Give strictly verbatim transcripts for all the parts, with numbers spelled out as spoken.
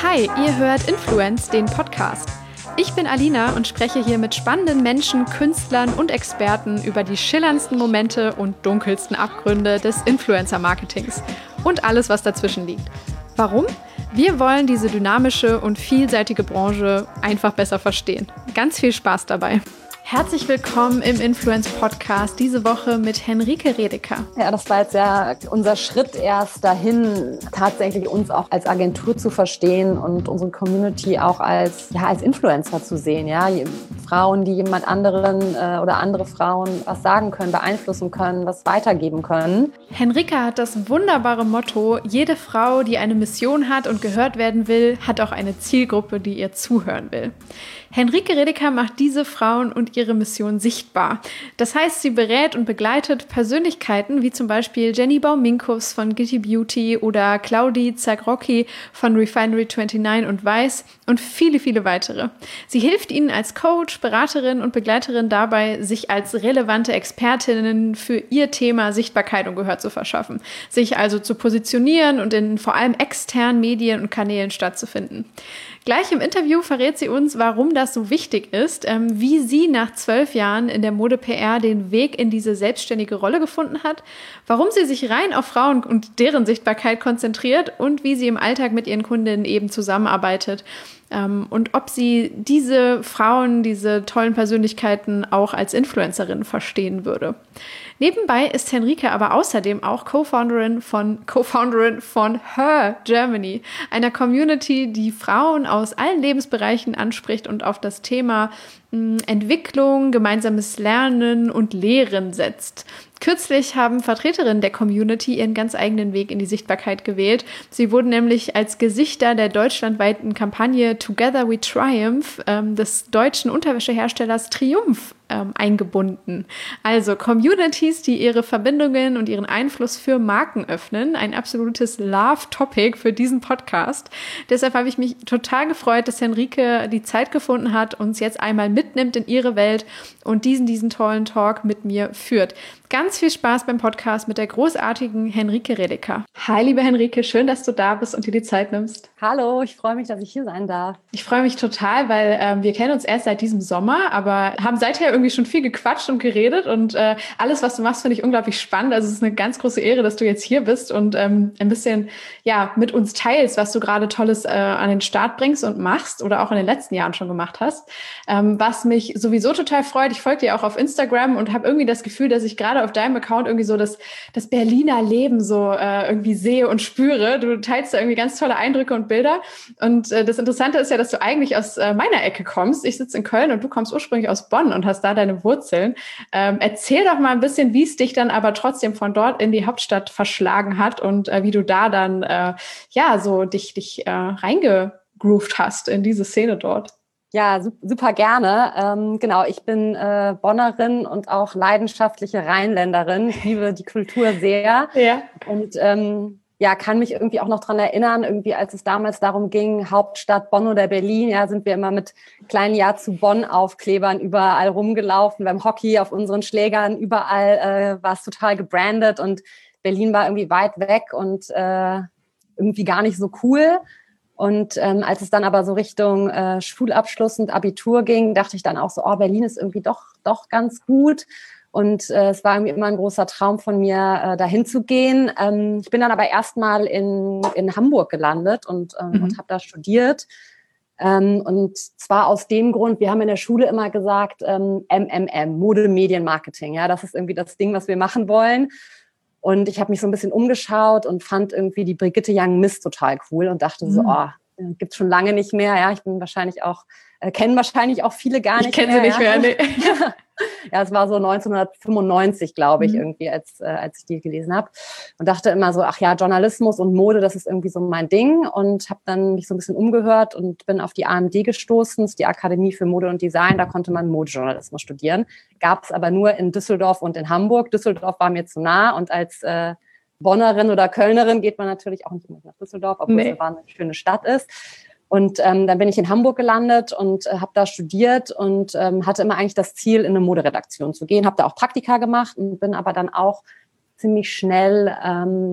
Hi, ihr hört Influence, den Podcast. Ich bin Alina und spreche hier mit spannenden Menschen, Künstlern und Experten über die schillerndsten Momente und dunkelsten Abgründe des Influencer-Marketings und alles, was dazwischen liegt. Warum? Wir wollen diese dynamische und vielseitige Branche einfach besser verstehen. Ganz viel Spaß dabei. Herzlich willkommen im Influence-Podcast, diese Woche mit Henrike Redeker. Ja, das war jetzt ja unser Schritt erst dahin, tatsächlich uns auch als Agentur zu verstehen und unsere Community auch als, ja, als Influencer zu sehen. Ja? Frauen, die jemand anderen äh, oder andere Frauen was sagen können, beeinflussen können, was weitergeben können. Henrike hat das wunderbare Motto, jede Frau, die eine Mission hat und gehört werden will, hat auch eine Zielgruppe, die ihr zuhören will. Henrike Redeker macht diese Frauen und ihre Mission sichtbar. Das heißt, sie berät und begleitet Persönlichkeiten wie zum Beispiel Jenny Bauminkus von Gitti Beauty oder Claudie Zagrocki von Refinery neunundzwanzig und Weiß und viele, viele weitere. Sie hilft ihnen als Coach, Beraterin und Begleiterin dabei, sich als relevante Expertinnen für ihr Thema Sichtbarkeit und Gehör zu verschaffen, sich also zu positionieren und in vor allem externen Medien und Kanälen stattzufinden. Gleich im Interview verrät sie uns, warum das so wichtig ist, ähm, wie sie nach zwölf Jahren in der Mode-P R den Weg in diese selbstständige Rolle gefunden hat, warum sie sich rein auf Frauen und deren Sichtbarkeit konzentriert und wie sie im Alltag mit ihren Kundinnen eben zusammenarbeitet ähm, und ob sie diese Frauen, diese tollen Persönlichkeiten auch als Influencerin verstehen würde. Nebenbei ist Henrike aber außerdem auch Co-Founderin von Co-Founderin von Her Germany, einer Community, die Frauen aus allen Lebensbereichen anspricht und auf das Thema mh, Entwicklung, gemeinsames Lernen und Lehren setzt. Kürzlich haben Vertreterinnen der Community ihren ganz eigenen Weg in die Sichtbarkeit gewählt. Sie wurden nämlich als Gesichter der deutschlandweiten Kampagne Together We Triumph ähm, des deutschen Unterwäscheherstellers Triumph ähm, eingebunden. Also Communities, die ihre Verbindungen und ihren Einfluss für Marken öffnen. Ein absolutes Love-Topic für diesen Podcast. Deshalb habe ich mich total gefreut, dass Henrike die Zeit gefunden hat, uns jetzt einmal mitnimmt in ihre Welt und diesen, diesen tollen Talk mit mir führt. Ganz viel Spaß beim Podcast mit der großartigen Henrike Redeker. Hi, liebe Henrike, schön, dass du da bist und dir die Zeit nimmst. Hallo, ich freue mich, dass ich hier sein darf. Ich freue mich total, weil ähm, wir kennen uns erst seit diesem Sommer, aber haben seither irgendwie schon viel gequatscht und geredet und äh, alles, was du machst, finde ich unglaublich spannend. Also es ist eine ganz große Ehre, dass du jetzt hier bist und ähm, ein bisschen ja mit uns teilst, was du gerade Tolles äh, an den Start bringst und machst oder auch in den letzten Jahren schon gemacht hast. Ähm, was mich sowieso total freut, ich folge dir auch auf Instagram und habe irgendwie das Gefühl, dass ich gerade auf deinem Account irgendwie so das, das Berliner Leben so äh, irgendwie sehe und spüre. Du teilst da irgendwie ganz tolle Eindrücke und Bilder. Und äh, das Interessante ist ja, dass du eigentlich aus äh, meiner Ecke kommst. Ich sitze in Köln und du kommst ursprünglich aus Bonn und hast da deine Wurzeln. Ähm, erzähl doch mal ein bisschen, wie es dich dann aber trotzdem von dort in die Hauptstadt verschlagen hat und äh, wie du da dann äh, ja so dich, dich äh, reingegroovt hast in diese Szene dort. Ja, super gerne. Ähm, genau, ich bin äh, Bonnerin und auch leidenschaftliche Rheinländerin. Ich liebe die Kultur sehr. Ja. Und ähm, ja, kann mich irgendwie auch noch dran erinnern, irgendwie als es damals darum ging, Hauptstadt Bonn oder Berlin, ja, sind wir immer mit kleinen Ja zu Bonn-Aufklebern überall rumgelaufen, beim Hockey, auf unseren Schlägern, überall äh, war es total gebrandet und Berlin war irgendwie weit weg und äh, irgendwie gar nicht so cool. Und ähm, als es dann aber so Richtung äh, Schulabschluss und Abitur ging, dachte ich dann auch so, oh, Berlin ist irgendwie doch doch ganz gut. Und äh, es war irgendwie immer ein großer Traum von mir, äh, dahin zu gehen. Ähm, ich bin dann aber erstmal in in Hamburg gelandet und, ähm, mhm. und habe da studiert. Ähm, und zwar aus dem Grund, wir haben in der Schule immer gesagt, ähm, M M M, Mode, Medien, Marketing. Ja, das ist irgendwie das Ding, was wir machen wollen. Und ich habe mich so ein bisschen umgeschaut und fand irgendwie die Brigitte Young-Miss total cool und dachte so, oh, gibt's schon lange nicht mehr. Ja, ich bin wahrscheinlich auch, äh, kennen wahrscheinlich auch viele gar nicht ich mehr. Ich kenne sie nicht ja. mehr, nee. Ja, es war so neunzehnhundertfünfundneunzig, glaube ich, mhm. irgendwie, als, äh, als ich die gelesen habe. Und dachte immer so, ach ja, Journalismus und Mode, das ist irgendwie so mein Ding. Und habe dann mich so ein bisschen umgehört und bin auf die A M D gestoßen, das ist die Akademie für Mode und Design. Da konnte man Modejournalismus studieren. Gab es aber nur in Düsseldorf und in Hamburg. Düsseldorf war mir zu nah und als äh, Bonnerin oder Kölnerin geht man natürlich auch nicht immer nach Düsseldorf, obwohl nee. es eine wahnsinnig schöne Stadt ist. Und ähm, dann bin ich in Hamburg gelandet und äh, habe da studiert und ähm, hatte immer eigentlich das Ziel, in eine Moderedaktion zu gehen. Habe da auch Praktika gemacht und bin aber dann auch ziemlich schnell ähm,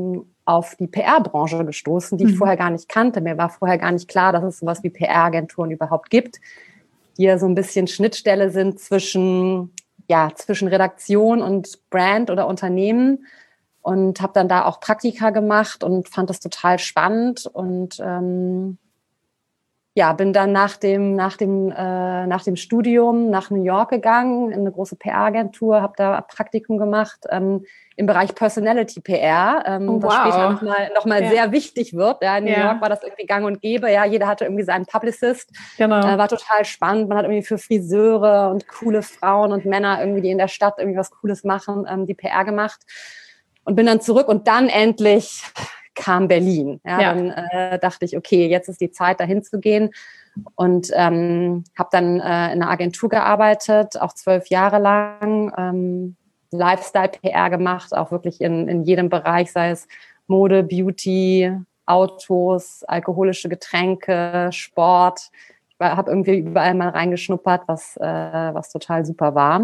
auf die P R-Branche gestoßen, die ich mhm. vorher gar nicht kannte. Mir war vorher gar nicht klar, dass es sowas wie P R-Agenturen überhaupt gibt, die ja so ein bisschen Schnittstelle sind zwischen, ja, zwischen Redaktion und Brand oder Unternehmen. Und habe dann da auch Praktika gemacht und fand das total spannend und ähm, ja, bin dann nach dem, nach dem, äh, nach dem Studium nach New York gegangen, in eine große P R-Agentur, habe da Praktikum gemacht ähm, im Bereich Personality-P R, ähm, oh, wow. was später nochmal noch mal ja. sehr wichtig wird. Ja, in New ja. York war das irgendwie gang und gäbe. Ja, jeder hatte irgendwie seinen Publicist. Genau. Äh, war total spannend. Man hat irgendwie für Friseure und coole Frauen und Männer irgendwie, die in der Stadt irgendwie was Cooles machen, ähm, die P R gemacht. Und bin dann zurück und dann endlich kam Berlin. Ja, ja. Dann äh, dachte ich, okay, jetzt ist die Zeit, dahin zu gehen. Und ähm, habe dann äh, in einer Agentur gearbeitet, auch zwölf Jahre lang, ähm, Lifestyle-P R gemacht, auch wirklich in, in jedem Bereich, sei es Mode, Beauty, Autos, alkoholische Getränke, Sport. Ich habe irgendwie überall mal reingeschnuppert, was, äh, was total super war.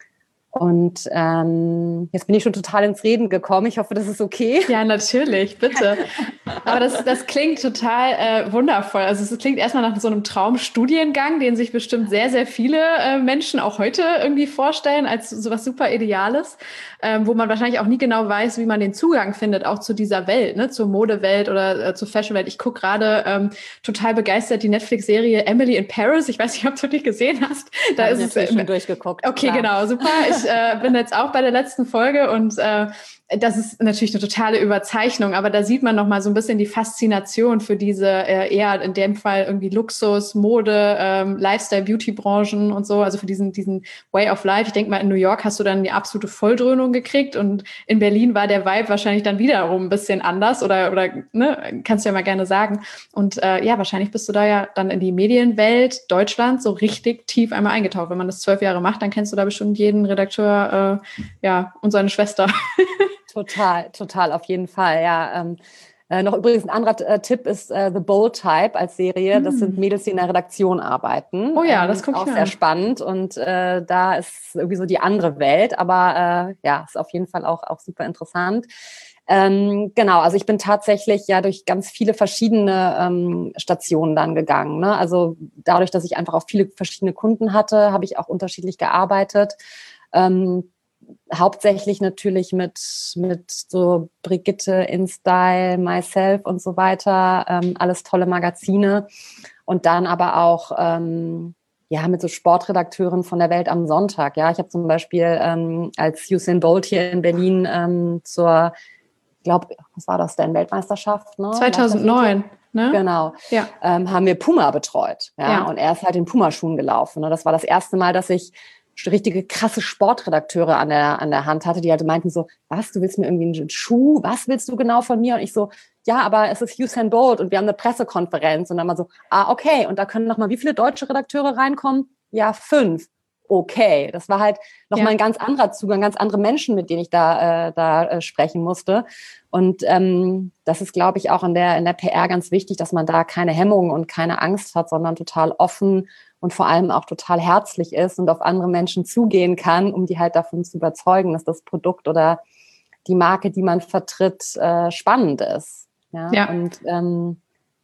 Und ähm, jetzt bin ich schon total ins Reden gekommen. Ich hoffe, das ist okay. Ja, natürlich, bitte. Aber das, das klingt total äh, wundervoll. Also es klingt erstmal nach so einem Traumstudiengang, den sich bestimmt sehr, sehr viele äh, Menschen auch heute irgendwie vorstellen als sowas super Ideales, ähm, wo man wahrscheinlich auch nie genau weiß, wie man den Zugang findet, auch zu dieser Welt, ne, zur Modewelt oder äh, zur Fashionwelt. Ich gucke gerade ähm, total begeistert die Netflix-Serie Emily in Paris. Ich weiß nicht, ob du die gesehen hast. Da ja, ist es äh, schon durchgeguckt. Okay, klar. Genau, super. Ich äh, bin jetzt auch bei der letzten Folge und äh, das ist natürlich eine totale Überzeichnung, aber da sieht man noch mal so ein bisschen die Faszination für diese äh, eher in dem Fall irgendwie Luxus, Mode, ähm, Lifestyle, Beauty-Branchen und so, also für diesen diesen Way of Life. Ich denke mal, in New York hast du dann die absolute Volldröhnung gekriegt und in Berlin war der Vibe wahrscheinlich dann wiederum ein bisschen anders oder oder ne, kannst du ja mal gerne sagen. Und äh, ja, wahrscheinlich bist du da ja dann in die Medienwelt Deutschland so richtig tief einmal eingetaucht. Wenn man das zwölf Jahre macht, dann kennst du da bestimmt jeden Redakteur, äh, ja, und seine Schwester. Total, total, auf jeden Fall, ja. Ähm, äh, noch übrigens ein anderer äh, Tipp ist äh, The Bold Type als Serie. Mm. Das sind Mädels, die in der Redaktion arbeiten. Oh ja, das ähm, gucke ich auch an. sehr spannend und äh, da ist irgendwie so die andere Welt, aber äh, ja, ist auf jeden Fall auch, auch super interessant. Ähm, genau, also ich bin tatsächlich ja durch ganz viele verschiedene ähm, Stationen dann gegangen. Ne? Also dadurch, dass ich einfach auch viele verschiedene Kunden hatte, habe ich auch unterschiedlich gearbeitet. Ähm, Hauptsächlich natürlich mit, mit so Brigitte, InStyle, Myself und so weiter. Ähm, alles tolle Magazine. Und dann aber auch ähm, ja, mit so Sportredakteuren von der Welt am Sonntag. Ja, ich habe zum Beispiel ähm, als Usain Bolt hier in Berlin ähm, zur, ich glaube, was war das denn, Weltmeisterschaft? Ne? zweitausendneun, ne? Genau. Ja. Ähm, haben wir Puma betreut. Ja? Ja. Und er ist halt in Pumaschuhen gelaufen. Ne? Das war das erste Mal, dass ich richtige krasse Sportredakteure an der, an der Hand hatte, die halt meinten so, was, du willst mir irgendwie einen Schuh? Was willst du genau von mir? Und ich so, ja, aber es ist Usain Bolt und wir haben eine Pressekonferenz. Und dann mal so, ah, okay. Und da können noch mal wie viele deutsche Redakteure reinkommen? Ja, fünf. Okay. Das war halt noch ja. mal ein ganz anderer Zugang, ganz andere Menschen, mit denen ich da, äh, da äh, sprechen musste. Und ähm, das ist, glaube ich, auch in der, in der P R ganz wichtig, dass man da keine Hemmungen und keine Angst hat, sondern total offen und vor allem auch total herzlich ist und auf andere Menschen zugehen kann, um die halt davon zu überzeugen, dass das Produkt oder die Marke, die man vertritt, äh, spannend ist. Ja. ja. Und ähm,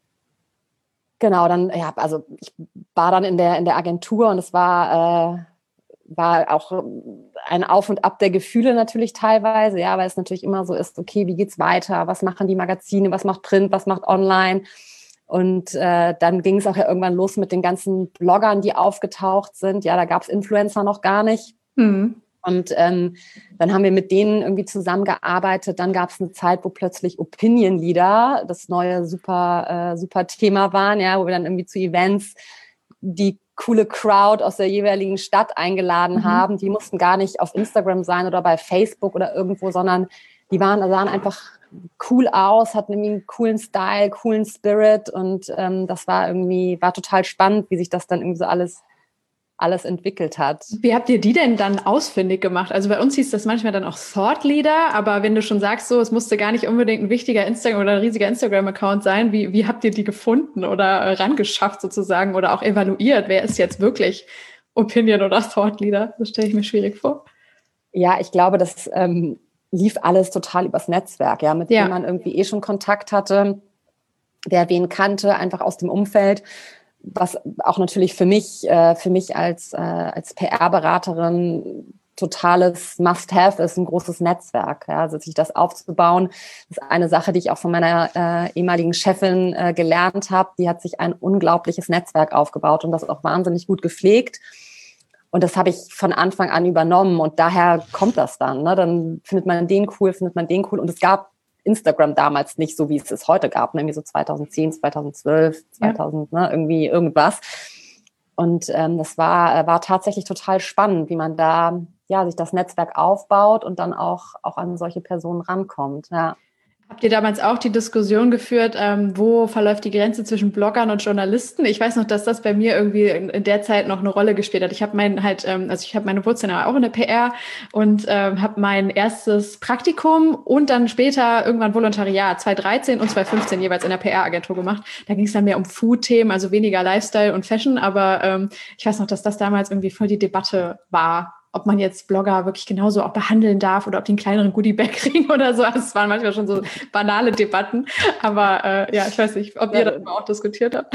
genau, dann, ja, also ich war dann in der in der Agentur und es war äh, war auch ein Auf und Ab der Gefühle natürlich teilweise, ja, weil es natürlich immer so ist, okay, wie geht's weiter? Was machen die Magazine? Was macht Print? Was macht Online? Und äh, dann ging es auch ja irgendwann los mit den ganzen Bloggern, die aufgetaucht sind. Ja, da gab es Influencer noch gar nicht. Mhm. Und ähm, dann haben wir mit denen irgendwie zusammengearbeitet. Dann gab es eine Zeit, wo plötzlich Opinion Leader das neue super, äh, super Thema waren, ja, wo wir dann irgendwie zu Events die coole Crowd aus der jeweiligen Stadt eingeladen mhm. haben. Die mussten gar nicht auf Instagram sein oder bei Facebook oder irgendwo, sondern die waren, sahen einfach cool aus, hatten irgendwie einen coolen Style, coolen Spirit und ähm, das war irgendwie, war total spannend, wie sich das dann irgendwie so alles, alles entwickelt hat. Wie habt ihr die denn dann ausfindig gemacht? Also bei uns hieß das manchmal dann auch Thought Leader, aber wenn du schon sagst, so, es musste gar nicht unbedingt ein wichtiger Instagram oder ein riesiger Instagram-Account sein, wie, wie habt ihr die gefunden oder äh, rangeschafft sozusagen oder auch evaluiert? Wer ist jetzt wirklich Opinion oder Thought Leader? Das stelle ich mir schwierig vor. Ja, ich glaube, dass ähm, lief alles total übers Netzwerk, ja, mit ja. dem man irgendwie eh schon Kontakt hatte, der wen kannte, einfach aus dem Umfeld, was auch natürlich für mich, äh, für mich als, äh, als P R-Beraterin totales Must-Have ist, ein großes Netzwerk. Ja, also sich das aufzubauen, ist eine Sache, die ich auch von meiner äh, ehemaligen Chefin äh, gelernt habe. Die hat sich ein unglaubliches Netzwerk aufgebaut und das auch wahnsinnig gut gepflegt. Und das habe ich von Anfang an übernommen und daher kommt das dann. Ne? Dann findet man den cool, findet man den cool. Und es gab Instagram damals nicht so, wie es es heute gab, ne? Irgendwie so zweitausendzehn, zweitausendzwölf, zweitausend, ja. ne? irgendwie irgendwas. Und ähm, das war, war tatsächlich total spannend, wie man da ja sich das Netzwerk aufbaut und dann auch, auch an solche Personen rankommt. Ja. Habt ihr damals auch die Diskussion geführt, ähm, wo verläuft die Grenze zwischen Bloggern und Journalisten? Ich weiß noch, dass das bei mir irgendwie in, in der Zeit noch eine Rolle gespielt hat. Ich habe mein halt, ähm, also ich habe meine Wurzeln auch in der P R und ähm, habe mein erstes Praktikum und dann später irgendwann Volontariat zwanzig dreizehn und zwanzig fünfzehn jeweils in der P R-Agentur gemacht. Da ging es dann mehr um Food-Themen, also weniger Lifestyle und Fashion. Aber ähm, ich weiß noch, dass das damals irgendwie voll die Debatte war, ob man jetzt Blogger wirklich genauso auch behandeln darf oder ob die einen kleineren Goodie-Bag kriegen oder so. Das waren manchmal schon so banale Debatten. Aber äh, ja, ich weiß nicht, ob ihr ja, darüber auch diskutiert habt.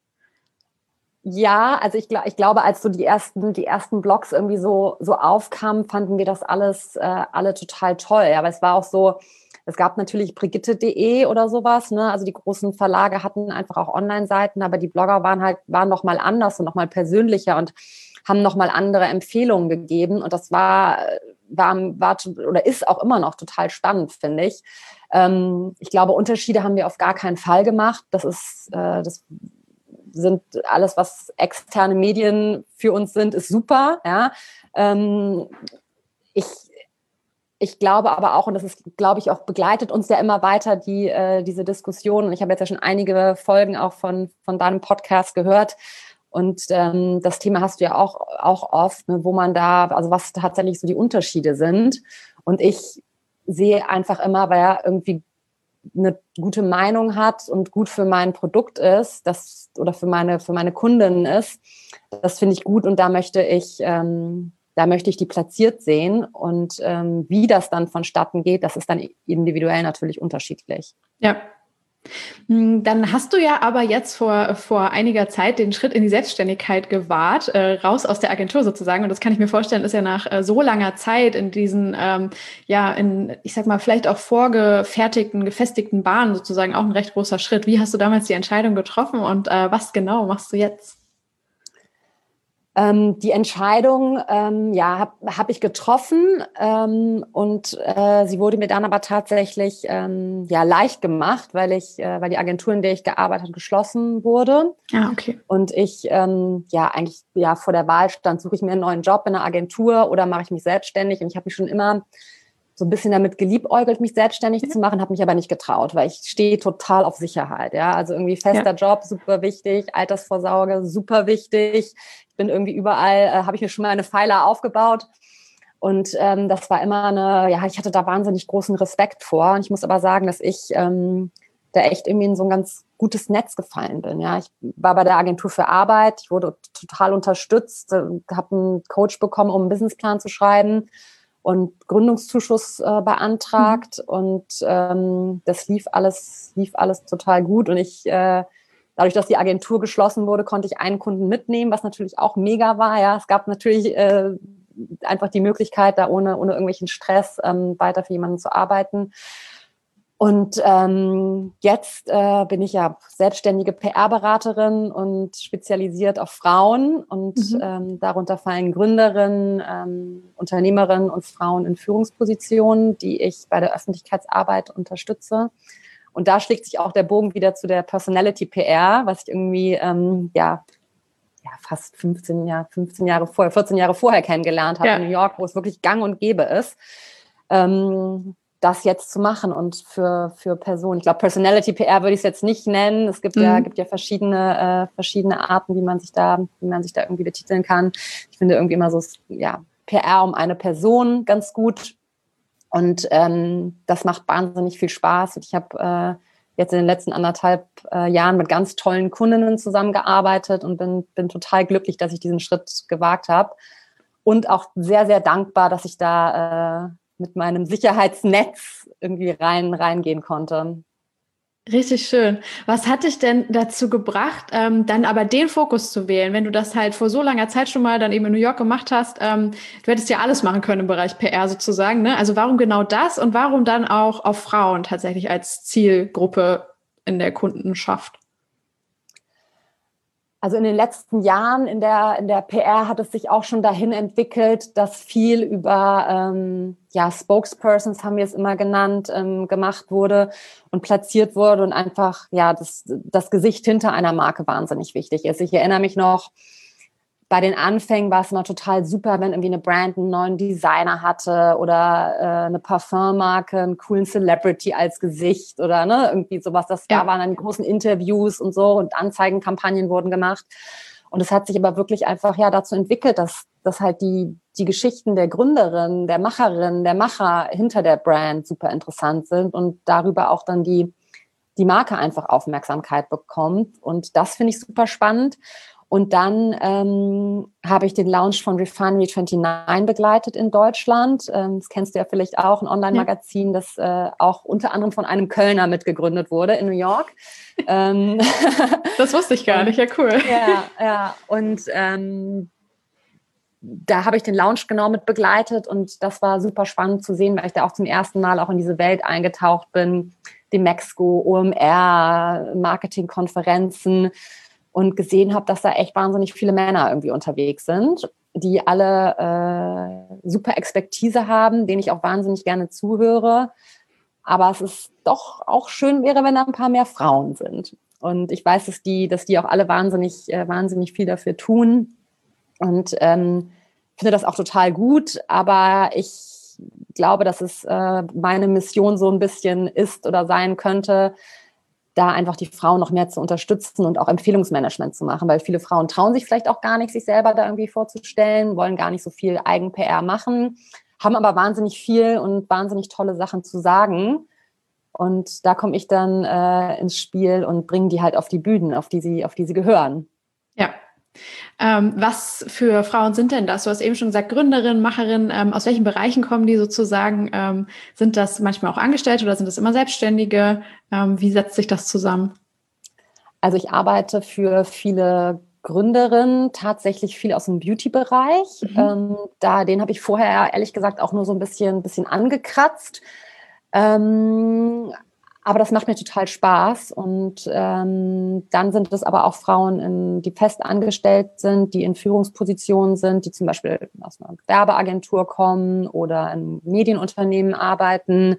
Ja, also ich, glaub, ich glaube, als so die ersten, die ersten Blogs irgendwie so, so aufkamen, fanden wir das alles äh, alle total toll. Ja, aber es war auch so, es gab natürlich Brigitte punkt de oder sowas, ne? Also die großen Verlage hatten einfach auch Online-Seiten, aber die Blogger waren halt, waren noch mal anders und noch mal persönlicher und haben nochmal andere Empfehlungen gegeben. Und das war, war, war oder ist auch immer noch total spannend, finde ich. Ähm, ich glaube, Unterschiede haben wir auf gar keinen Fall gemacht. Das ist, äh, das sind alles, was externe Medien für uns sind, ist super. Ja. Ähm, ich, ich glaube aber auch, und das ist, glaube ich, auch begleitet uns ja immer weiter, die, äh, diese Diskussion. Und ich habe jetzt ja schon einige Folgen auch von, von deinem Podcast gehört. Und ähm, das Thema hast du ja auch, auch oft, ne, wo man da, also was tatsächlich so die Unterschiede sind. Und ich sehe einfach immer, weil er irgendwie eine gute Meinung hat und gut für mein Produkt ist, das oder für meine für meine Kundinnen ist, das finde ich gut und da möchte ich ähm, da möchte ich die platziert sehen und ähm, wie das dann vonstatten geht, das ist dann individuell natürlich unterschiedlich. Ja. Dann hast du ja aber jetzt vor, vor einiger Zeit den Schritt in die Selbstständigkeit gewagt, äh, raus aus der Agentur sozusagen. Und das kann ich mir vorstellen, ist ja nach äh, so langer Zeit in diesen, ähm, ja, in, ich sag mal, vielleicht auch vorgefertigten, gefestigten Bahnen sozusagen auch ein recht großer Schritt. Wie hast du damals die Entscheidung getroffen und äh, was genau machst du jetzt? Ähm, die Entscheidung, ähm, ja, habe hab ich getroffen ähm, und äh, sie wurde mir dann aber tatsächlich ähm, ja leicht gemacht, weil ich, äh, weil die Agentur, in der ich gearbeitet habe, geschlossen wurde. Ah, okay. Und ich ähm, ja eigentlich ja vor der Wahl stand, suche ich mir einen neuen Job in einer Agentur oder mache ich mich selbstständig? Und ich habe mich schon immer so ein bisschen damit geliebäugelt, mich selbstständig ja. zu machen, habe mich aber nicht getraut, weil ich stehe total auf Sicherheit. Ja, also irgendwie fester ja. Job, super wichtig, Altersvorsorge, super wichtig. Ich bin irgendwie überall, äh, habe ich mir schon mal eine Pfeiler aufgebaut. Und ähm, das war immer eine, ja, ich hatte da wahnsinnig großen Respekt vor. Und ich muss aber sagen, dass ich ähm, da echt irgendwie in so ein ganz gutes Netz gefallen bin. Ja, ich war bei der Agentur für Arbeit, ich wurde total unterstützt, äh, habe einen Coach bekommen, um einen Businessplan zu schreiben und Gründungszuschuss äh, beantragt mhm. und ähm, das lief alles, lief alles total gut und ich, äh, dadurch, dass die Agentur geschlossen wurde, konnte ich einen Kunden mitnehmen, was natürlich auch mega war, ja, es gab natürlich äh, einfach die Möglichkeit, da ohne, ohne irgendwelchen Stress ähm, weiter für jemanden zu arbeiten. Und ähm, jetzt äh, bin ich ja selbstständige P R-Beraterin und spezialisiert auf Frauen und mhm. ähm, darunter fallen Gründerinnen, ähm, Unternehmerinnen und Frauen in Führungspositionen, die ich bei der Öffentlichkeitsarbeit unterstütze. Und da schlägt sich auch der Bogen wieder zu der Personality-P R, was ich irgendwie ähm, ja, ja fast fünfzehn Jahre, fünfzehn Jahre vorher, vierzehn Jahre vorher kennengelernt habe ja. in New York, wo es wirklich gang und gäbe ist. Ähm, das jetzt zu machen und für, für Personen. Ich glaube, Personality-P R würde ich es jetzt nicht nennen. Es gibt mhm. ja, gibt ja verschiedene, äh, verschiedene Arten, wie man sich da, wie man sich da irgendwie betiteln kann. Ich finde irgendwie immer so, ja, P R um eine Person ganz gut. Und ähm, das macht wahnsinnig viel Spaß. Und ich habe äh, jetzt in den letzten anderthalb äh, Jahren mit ganz tollen Kundinnen zusammengearbeitet und bin, bin total glücklich, dass ich diesen Schritt gewagt habe. Und auch sehr, sehr dankbar, dass ich da äh, mit meinem Sicherheitsnetz irgendwie rein reingehen konnte. Richtig schön. Was hat dich denn dazu gebracht, ähm, dann aber den Fokus zu wählen, wenn du das halt vor so langer Zeit schon mal dann eben in New York gemacht hast? Ähm, du hättest ja alles machen können im Bereich P R sozusagen, ne? Also warum genau das und warum dann auch auf Frauen tatsächlich als Zielgruppe in der Kundenschaft? Also in den letzten Jahren in der, in der P R hat es sich auch schon dahin entwickelt, dass viel über ähm, ja, Spokespersons, haben wir es immer genannt, ähm, gemacht wurde und platziert wurde und einfach ja das, das Gesicht hinter einer Marke wahnsinnig wichtig ist. Ich erinnere mich noch, bei den Anfängen war es immer total super, wenn irgendwie eine Brand einen neuen Designer hatte oder äh, eine Parfümmarke, einen coolen Celebrity als Gesicht oder ne, irgendwie sowas. Das, ja. Da waren dann großen Interviews und so und Anzeigenkampagnen wurden gemacht. Und es hat sich aber wirklich einfach ja dazu entwickelt, dass, dass halt die, die Geschichten der Gründerin, der Macherin, der Macher hinter der Brand super interessant sind und darüber auch dann die, die Marke einfach Aufmerksamkeit bekommt. Und das finde ich super spannend. Und dann ähm, habe ich den Launch von Refinery neunundzwanzig begleitet in Deutschland. Ähm, das kennst du ja vielleicht auch, ein Online-Magazin, ja. das äh, auch unter anderem von einem Kölner mitgegründet wurde in New York. ähm, das wusste ich gar und, nicht, ja cool. Ja, ja. Und ähm, da habe ich den Launch genau mit begleitet und das war super spannend zu sehen, weil ich da auch zum ersten Mal auch in diese Welt eingetaucht bin. Die Mexco, O M R, Marketingkonferenzen. Und gesehen habe, dass da echt wahnsinnig viele Männer irgendwie unterwegs sind, die alle äh, super Expertise haben, denen ich auch wahnsinnig gerne zuhöre. Aber es ist doch auch schön wäre, wenn da ein paar mehr Frauen sind. Und ich weiß, dass die, dass die auch alle wahnsinnig, äh, wahnsinnig viel dafür tun. Und ähm, finde das auch total gut. Aber ich glaube, dass es äh, meine Mission so ein bisschen ist oder sein könnte, da einfach die Frauen noch mehr zu unterstützen und auch Empfehlungsmanagement zu machen, weil viele Frauen trauen sich vielleicht auch gar nicht, sich selber da irgendwie vorzustellen, wollen gar nicht so viel Eigen-P R machen, haben aber wahnsinnig viel und wahnsinnig tolle Sachen zu sagen. Und da komme ich dann äh, ins Spiel und bringe die halt auf die Bühnen, auf die sie, auf die sie gehören. Ja. Ähm, was für Frauen sind denn das? Du hast eben schon gesagt, Gründerin, Macherin. Ähm, aus welchen Bereichen kommen die sozusagen? Ähm, sind das manchmal auch Angestellte oder sind das immer Selbstständige? Ähm, wie setzt sich das zusammen? Also ich arbeite für viele Gründerinnen, tatsächlich viel aus dem Beauty-Bereich. Mhm. Ähm, da, den habe ich vorher ehrlich gesagt auch nur so ein bisschen, bisschen angekratzt. Ähm, Aber das macht mir total Spaß. Und ähm, dann sind es aber auch Frauen, in, die fest angestellt sind, die in Führungspositionen sind, die zum Beispiel aus einer Werbeagentur kommen oder in Medienunternehmen arbeiten.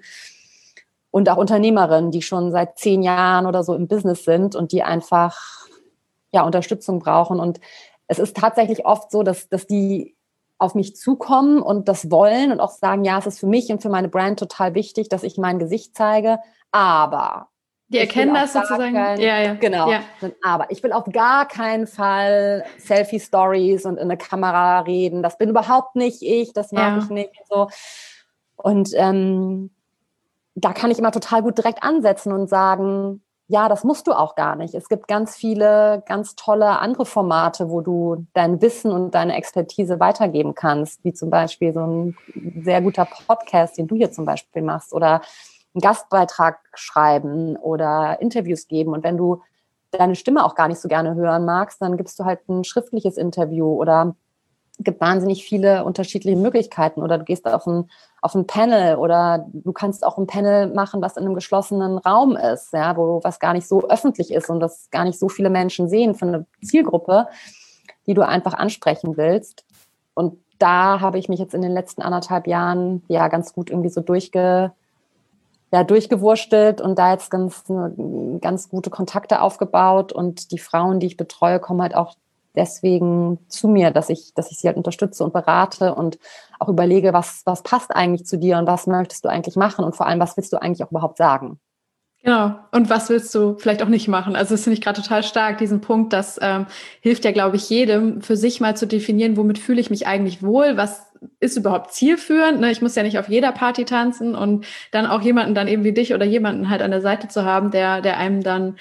Und auch Unternehmerinnen, die schon seit zehn Jahren oder so im Business sind und die einfach ja, Unterstützung brauchen. Und es ist tatsächlich oft so, dass, dass die auf mich zukommen und das wollen und auch sagen, ja, es ist für mich und für meine Brand total wichtig, dass ich mein Gesicht zeige. Aber die erkennen das sozusagen. Kein, ja, ja. Genau. Ja. Aber ich will auf gar keinen Fall Selfie-Stories und in eine Kamera reden. Das bin überhaupt nicht ich. Das mag ja. ich nicht. So. Und ähm, da kann ich immer total gut direkt ansetzen und sagen, ja, das musst du auch gar nicht. Es gibt ganz viele, ganz tolle andere Formate, wo du dein Wissen und deine Expertise weitergeben kannst, wie zum Beispiel so ein sehr guter Podcast, den du hier zum Beispiel machst, oder einen Gastbeitrag schreiben oder Interviews geben. Und wenn du deine Stimme auch gar nicht so gerne hören magst, dann gibst du halt ein schriftliches Interview oder es gibt wahnsinnig viele unterschiedliche Möglichkeiten. Oder du gehst auf ein, auf ein Panel oder du kannst auch ein Panel machen, was in einem geschlossenen Raum ist, ja, wo was gar nicht so öffentlich ist und das gar nicht so viele Menschen sehen für eine Zielgruppe, die du einfach ansprechen willst. Und da habe ich mich jetzt in den letzten anderthalb Jahren ja ganz gut irgendwie so durchge ja, durchgewurstelt und da jetzt ganz, ganz gute Kontakte aufgebaut und die Frauen, die ich betreue, kommen halt auch deswegen zu mir, dass ich, dass ich sie halt unterstütze und berate und auch überlege, was, was passt eigentlich zu dir und was möchtest du eigentlich machen und vor allem, was willst du eigentlich auch überhaupt sagen? Genau. Und was willst du vielleicht auch nicht machen? Also das finde ich gerade total stark, diesen Punkt, das ähm, hilft ja, glaube ich, jedem, für sich mal zu definieren, womit fühle ich mich eigentlich wohl, was ist überhaupt zielführend, ne? Ich muss ja nicht auf jeder Party tanzen und dann auch jemanden dann eben wie dich oder jemanden halt an der Seite zu haben, der, der einem dann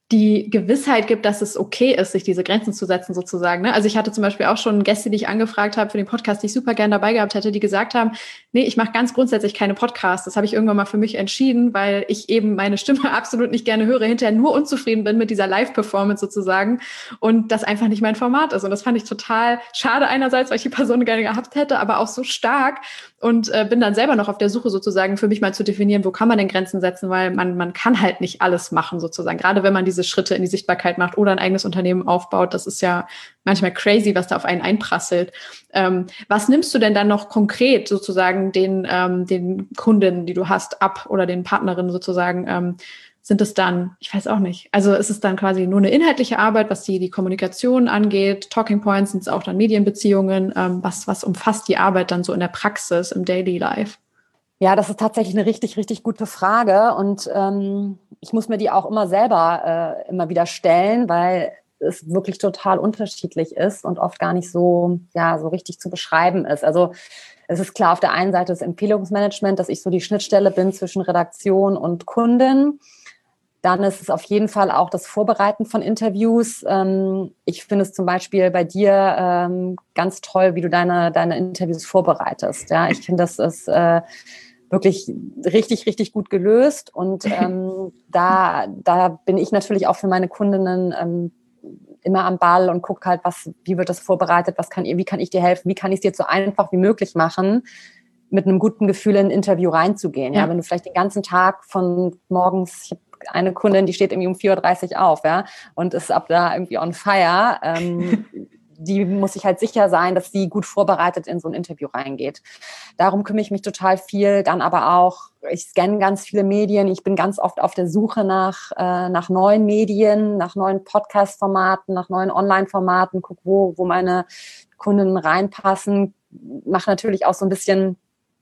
die Gewissheit gibt, dass es okay ist, sich diese Grenzen zu setzen sozusagen. Ne? Also ich hatte zum Beispiel auch schon Gäste, die ich angefragt habe für den Podcast, die ich super gerne dabei gehabt hätte, die gesagt haben, nee, ich mache ganz grundsätzlich keine Podcasts. Das habe ich irgendwann mal für mich entschieden, weil ich eben meine Stimme absolut nicht gerne höre, hinterher nur unzufrieden bin mit dieser Live-Performance sozusagen und das einfach nicht mein Format ist. Und das fand ich total schade einerseits, weil ich die Person gerne gehabt hätte, aber auch so stark und äh, bin dann selber noch auf der Suche sozusagen für mich mal zu definieren, wo kann man denn Grenzen setzen, weil man man kann halt nicht alles machen sozusagen, gerade wenn man diese Schritte in die Sichtbarkeit macht oder ein eigenes Unternehmen aufbaut. Das ist ja manchmal crazy, was da auf einen einprasselt. Ähm, was nimmst du denn dann noch konkret sozusagen den, ähm, den Kunden, die du hast, ab oder den Partnerinnen sozusagen? Ähm, sind es dann, ich weiß auch nicht, also ist es dann quasi nur eine inhaltliche Arbeit, was die, die Kommunikation angeht, Talking Points, sind es auch dann Medienbeziehungen, ähm, was, was umfasst die Arbeit dann so in der Praxis, im Daily Life? Ja, das ist tatsächlich eine richtig, richtig gute Frage und ähm, ich muss mir die auch immer selber äh, immer wieder stellen, weil es wirklich total unterschiedlich ist und oft gar nicht so, ja, so richtig zu beschreiben ist. Also es ist klar, auf der einen Seite das Empfehlungsmanagement, dass ich so die Schnittstelle bin zwischen Redaktion und Kundin. Dann ist es auf jeden Fall auch das Vorbereiten von Interviews. Ähm, ich finde es zum Beispiel bei dir ähm, ganz toll, wie du deine, deine Interviews vorbereitest. Ja, ich finde, das ist äh, wirklich richtig, richtig gut gelöst. Und ähm, da, da bin ich natürlich auch für meine Kundinnen ähm, immer am Ball und gucke halt, was, wie wird das vorbereitet, was kann, wie kann ich dir helfen, wie kann ich es dir so einfach wie möglich machen, mit einem guten Gefühl in ein Interview reinzugehen. Ja, ja, wenn du vielleicht den ganzen Tag von morgens, ich habe eine Kundin, die steht irgendwie um vier Uhr dreißig auf, ja, und ist ab da irgendwie on fire. Ähm, die muss sich halt sicher sein, dass sie gut vorbereitet in so ein Interview reingeht. Darum kümmere ich mich total viel. Dann aber auch, ich scanne ganz viele Medien. Ich bin ganz oft auf der Suche nach, äh, nach neuen Medien, nach neuen Podcast-Formaten, nach neuen Online-Formaten, gucke, wo, wo meine Kunden reinpassen. Mache natürlich auch so ein bisschen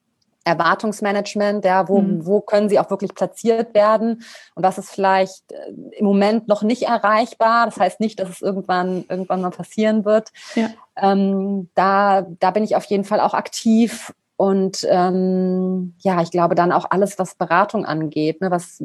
Erwartungsmanagement, ja, wo, mhm. wo können sie auch wirklich platziert werden und was ist vielleicht äh, im Moment noch nicht erreichbar. Das heißt nicht, dass es irgendwann irgendwann mal passieren wird. Ja. Ähm, da, da bin ich auf jeden Fall auch aktiv und ähm, ja, ich glaube dann auch alles, was Beratung angeht, ne, was,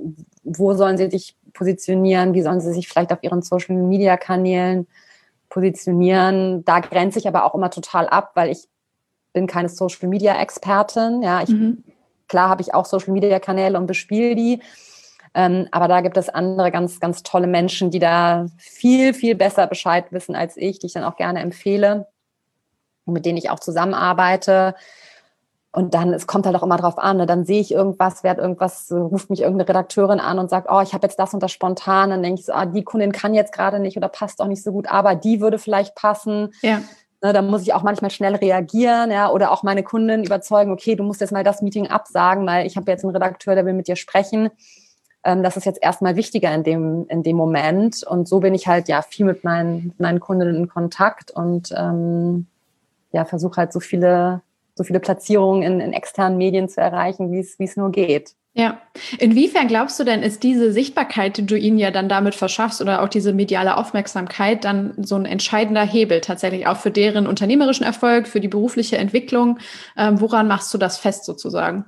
wo sollen sie sich positionieren, wie sollen sie sich vielleicht auf ihren Social-Media-Kanälen positionieren. Da grenze ich aber auch immer total ab, weil ich bin keine Social-Media-Expertin. Ja, ich, mhm. klar habe ich auch Social-Media-Kanäle und bespiele die. Ähm, aber da gibt es andere ganz, ganz tolle Menschen, die da viel, viel besser Bescheid wissen als ich, die ich dann auch gerne empfehle und mit denen ich auch zusammenarbeite. Und dann, es kommt halt auch immer drauf an, ne? Dann sehe ich irgendwas, werd irgendwas, ruft mich irgendeine Redakteurin an und sagt, oh, ich habe jetzt das und das spontan. Dann denke ich so, ah, die Kundin kann jetzt gerade nicht oder passt auch nicht so gut, aber die würde vielleicht passen. Ja. Da muss ich auch manchmal schnell reagieren, ja, oder auch meine Kunden überzeugen, okay, du musst jetzt mal das Meeting absagen, weil ich habe jetzt einen Redakteur, der will mit dir sprechen. Ähm, das ist jetzt erstmal wichtiger in dem, in dem Moment. Und so bin ich halt ja viel mit meinen, meinen Kunden in Kontakt und ähm, ja, versuche halt so viele, so viele Platzierungen in, in externen Medien zu erreichen, wie es, wie es nur geht. Ja. Inwiefern glaubst du denn, ist diese Sichtbarkeit, die du ihnen ja dann damit verschaffst oder auch diese mediale Aufmerksamkeit dann so ein entscheidender Hebel tatsächlich auch für deren unternehmerischen Erfolg, für die berufliche Entwicklung? Ähm, woran machst du das fest sozusagen?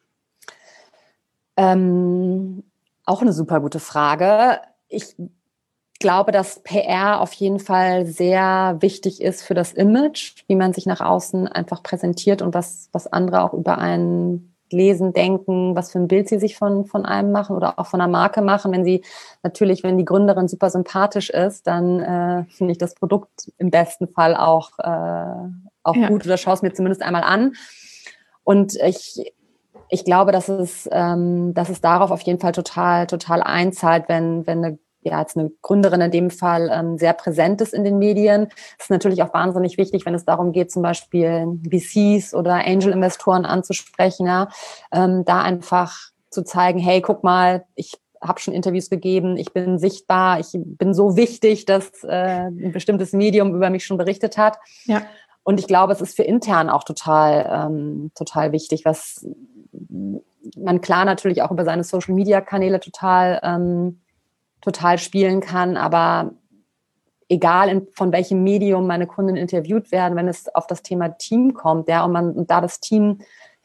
Ähm, auch eine super gute Frage. Ich glaube, dass P R auf jeden Fall sehr wichtig ist für das Image, wie man sich nach außen einfach präsentiert und was, was andere auch über einen lesen, denken, was für ein Bild sie sich von, von einem machen oder auch von einer Marke machen. Wenn sie natürlich, wenn die Gründerin super sympathisch ist, dann äh, finde ich das Produkt im besten Fall auch, äh, auch ja. gut oder schaue es mir zumindest einmal an. Und ich, ich glaube, dass es, ähm, dass es darauf auf jeden Fall total, total einzahlt, wenn, wenn eine ja, als eine Gründerin in dem Fall ähm, sehr präsent ist in den Medien. Das ist natürlich auch wahnsinnig wichtig, wenn es darum geht, zum Beispiel V Cs oder Angel-Investoren anzusprechen, ja, ähm, da einfach zu zeigen, hey, guck mal, ich habe schon Interviews gegeben, ich bin sichtbar, ich bin so wichtig, dass äh, ein bestimmtes Medium über mich schon berichtet hat. Ja. Und ich glaube, es ist für intern auch total, ähm, total wichtig, was man klar natürlich auch über seine Social-Media-Kanäle total ähm, total spielen kann, aber egal in, von welchem Medium meine Kunden interviewt werden, wenn es auf das Thema Team kommt, ja, und man und da das Team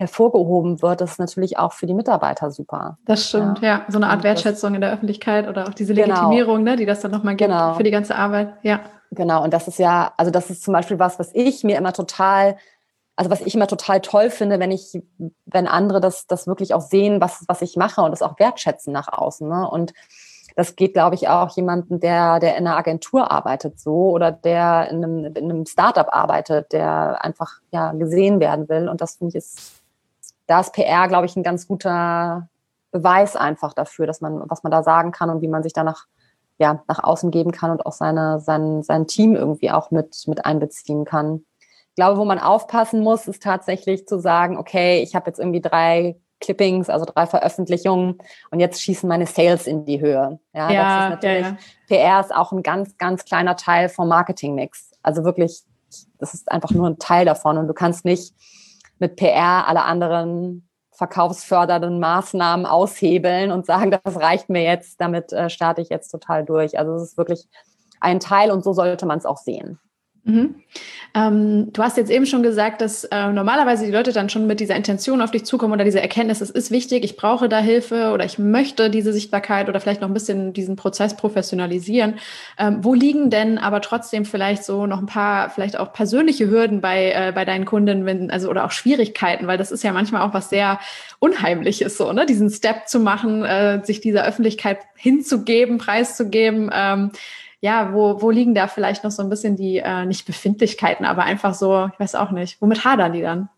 hervorgehoben wird, das ist natürlich auch für die Mitarbeiter super. Das stimmt, ja. ja. So eine Art Wertschätzung in der Öffentlichkeit oder auch diese Legitimierung, genau. ne, die das dann nochmal gibt genau. für die ganze Arbeit. Ja. Genau, und das ist ja, also das ist zum Beispiel was, was ich mir immer total, also was ich immer total toll finde, wenn ich, wenn andere das, das wirklich auch sehen, was, was ich mache und das auch wertschätzen nach außen. Ne? Und das geht, glaube ich, auch jemanden, der, der in einer Agentur arbeitet so oder der in einem, in einem Startup arbeitet, der einfach ja gesehen werden will. Und das finde ich ist, da ist P R, glaube ich, ein ganz guter Beweis einfach dafür, dass man, was man da sagen kann und wie man sich danach ja, nach außen geben kann und auch seine, sein, sein Team irgendwie auch mit, mit einbeziehen kann. Ich glaube, wo man aufpassen muss, ist tatsächlich zu sagen, okay, ich habe jetzt irgendwie drei Clippings, also drei Veröffentlichungen und jetzt schießen meine Sales in die Höhe. Ja, ja das ist natürlich, ja, ja. P R ist auch ein ganz, ganz kleiner Teil vom Marketingmix. Also wirklich, das ist einfach nur ein Teil davon und du kannst nicht mit P R alle anderen verkaufsfördernden Maßnahmen aushebeln und sagen, das reicht mir jetzt, damit äh, starte ich jetzt total durch. Also es ist wirklich ein Teil und so sollte man es auch sehen. Mhm. Ähm, du hast jetzt eben schon gesagt, dass äh, normalerweise die Leute dann schon mit dieser Intention auf dich zukommen oder diese Erkenntnis, es ist wichtig, ich brauche da Hilfe oder ich möchte diese Sichtbarkeit oder vielleicht noch ein bisschen diesen Prozess professionalisieren. Ähm, wo liegen denn aber trotzdem vielleicht so noch ein paar, vielleicht auch persönliche Hürden bei, äh, bei deinen Kunden, wenn, also oder auch Schwierigkeiten, weil das ist ja manchmal auch was sehr Unheimliches, so, ne, diesen Step zu machen, äh, sich dieser Öffentlichkeit hinzugeben, preiszugeben. Ähm, Ja, wo, wo liegen da vielleicht noch so ein bisschen die, äh, nicht Befindlichkeiten, aber einfach so, ich weiß auch nicht, womit hadern die dann?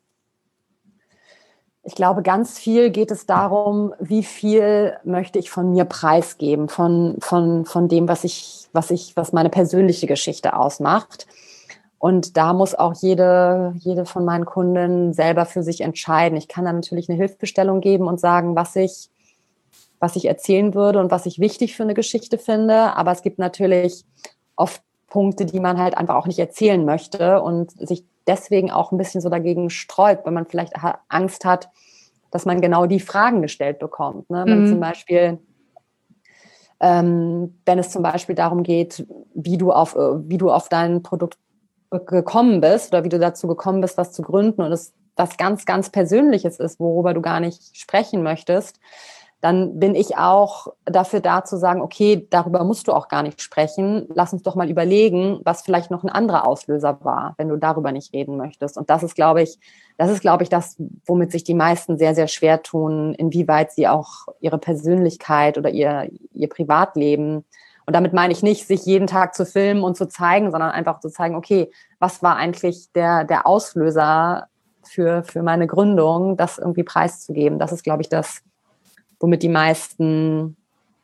Ich glaube, ganz viel geht es darum, wie viel möchte ich von mir preisgeben, von, von, von dem, was ich, was ich, was meine persönliche Geschichte ausmacht. Und da muss auch jede, jede von meinen Kunden selber für sich entscheiden. Ich kann da natürlich eine Hilfestellung geben und sagen, was ich was ich erzählen würde und was ich wichtig für eine Geschichte finde. Aber es gibt natürlich oft Punkte, die man halt einfach auch nicht erzählen möchte und sich deswegen auch ein bisschen so dagegen sträubt, weil man vielleicht Angst hat, dass man genau die Fragen gestellt bekommt. Ne? Wenn mhm. zum Beispiel, ähm, wenn es zum Beispiel darum geht, wie du auf, wie du auf dein Produkt gekommen bist oder wie du dazu gekommen bist, was zu gründen und es was ganz, ganz Persönliches ist, worüber du gar nicht sprechen möchtest, dann bin ich auch dafür da zu sagen, okay, darüber musst du auch gar nicht sprechen. Lass uns doch mal überlegen, was vielleicht noch ein anderer Auslöser war, wenn du darüber nicht reden möchtest. Und das ist, glaube ich, das ist, glaube ich, das, womit sich die meisten sehr, sehr schwer tun, inwieweit sie auch ihre Persönlichkeit oder ihr, ihr Privatleben, und damit meine ich nicht, sich jeden Tag zu filmen und zu zeigen, sondern einfach zu zeigen, okay, was war eigentlich der, der Auslöser für, für meine Gründung, das irgendwie preiszugeben. Das ist, glaube ich, das, womit die meisten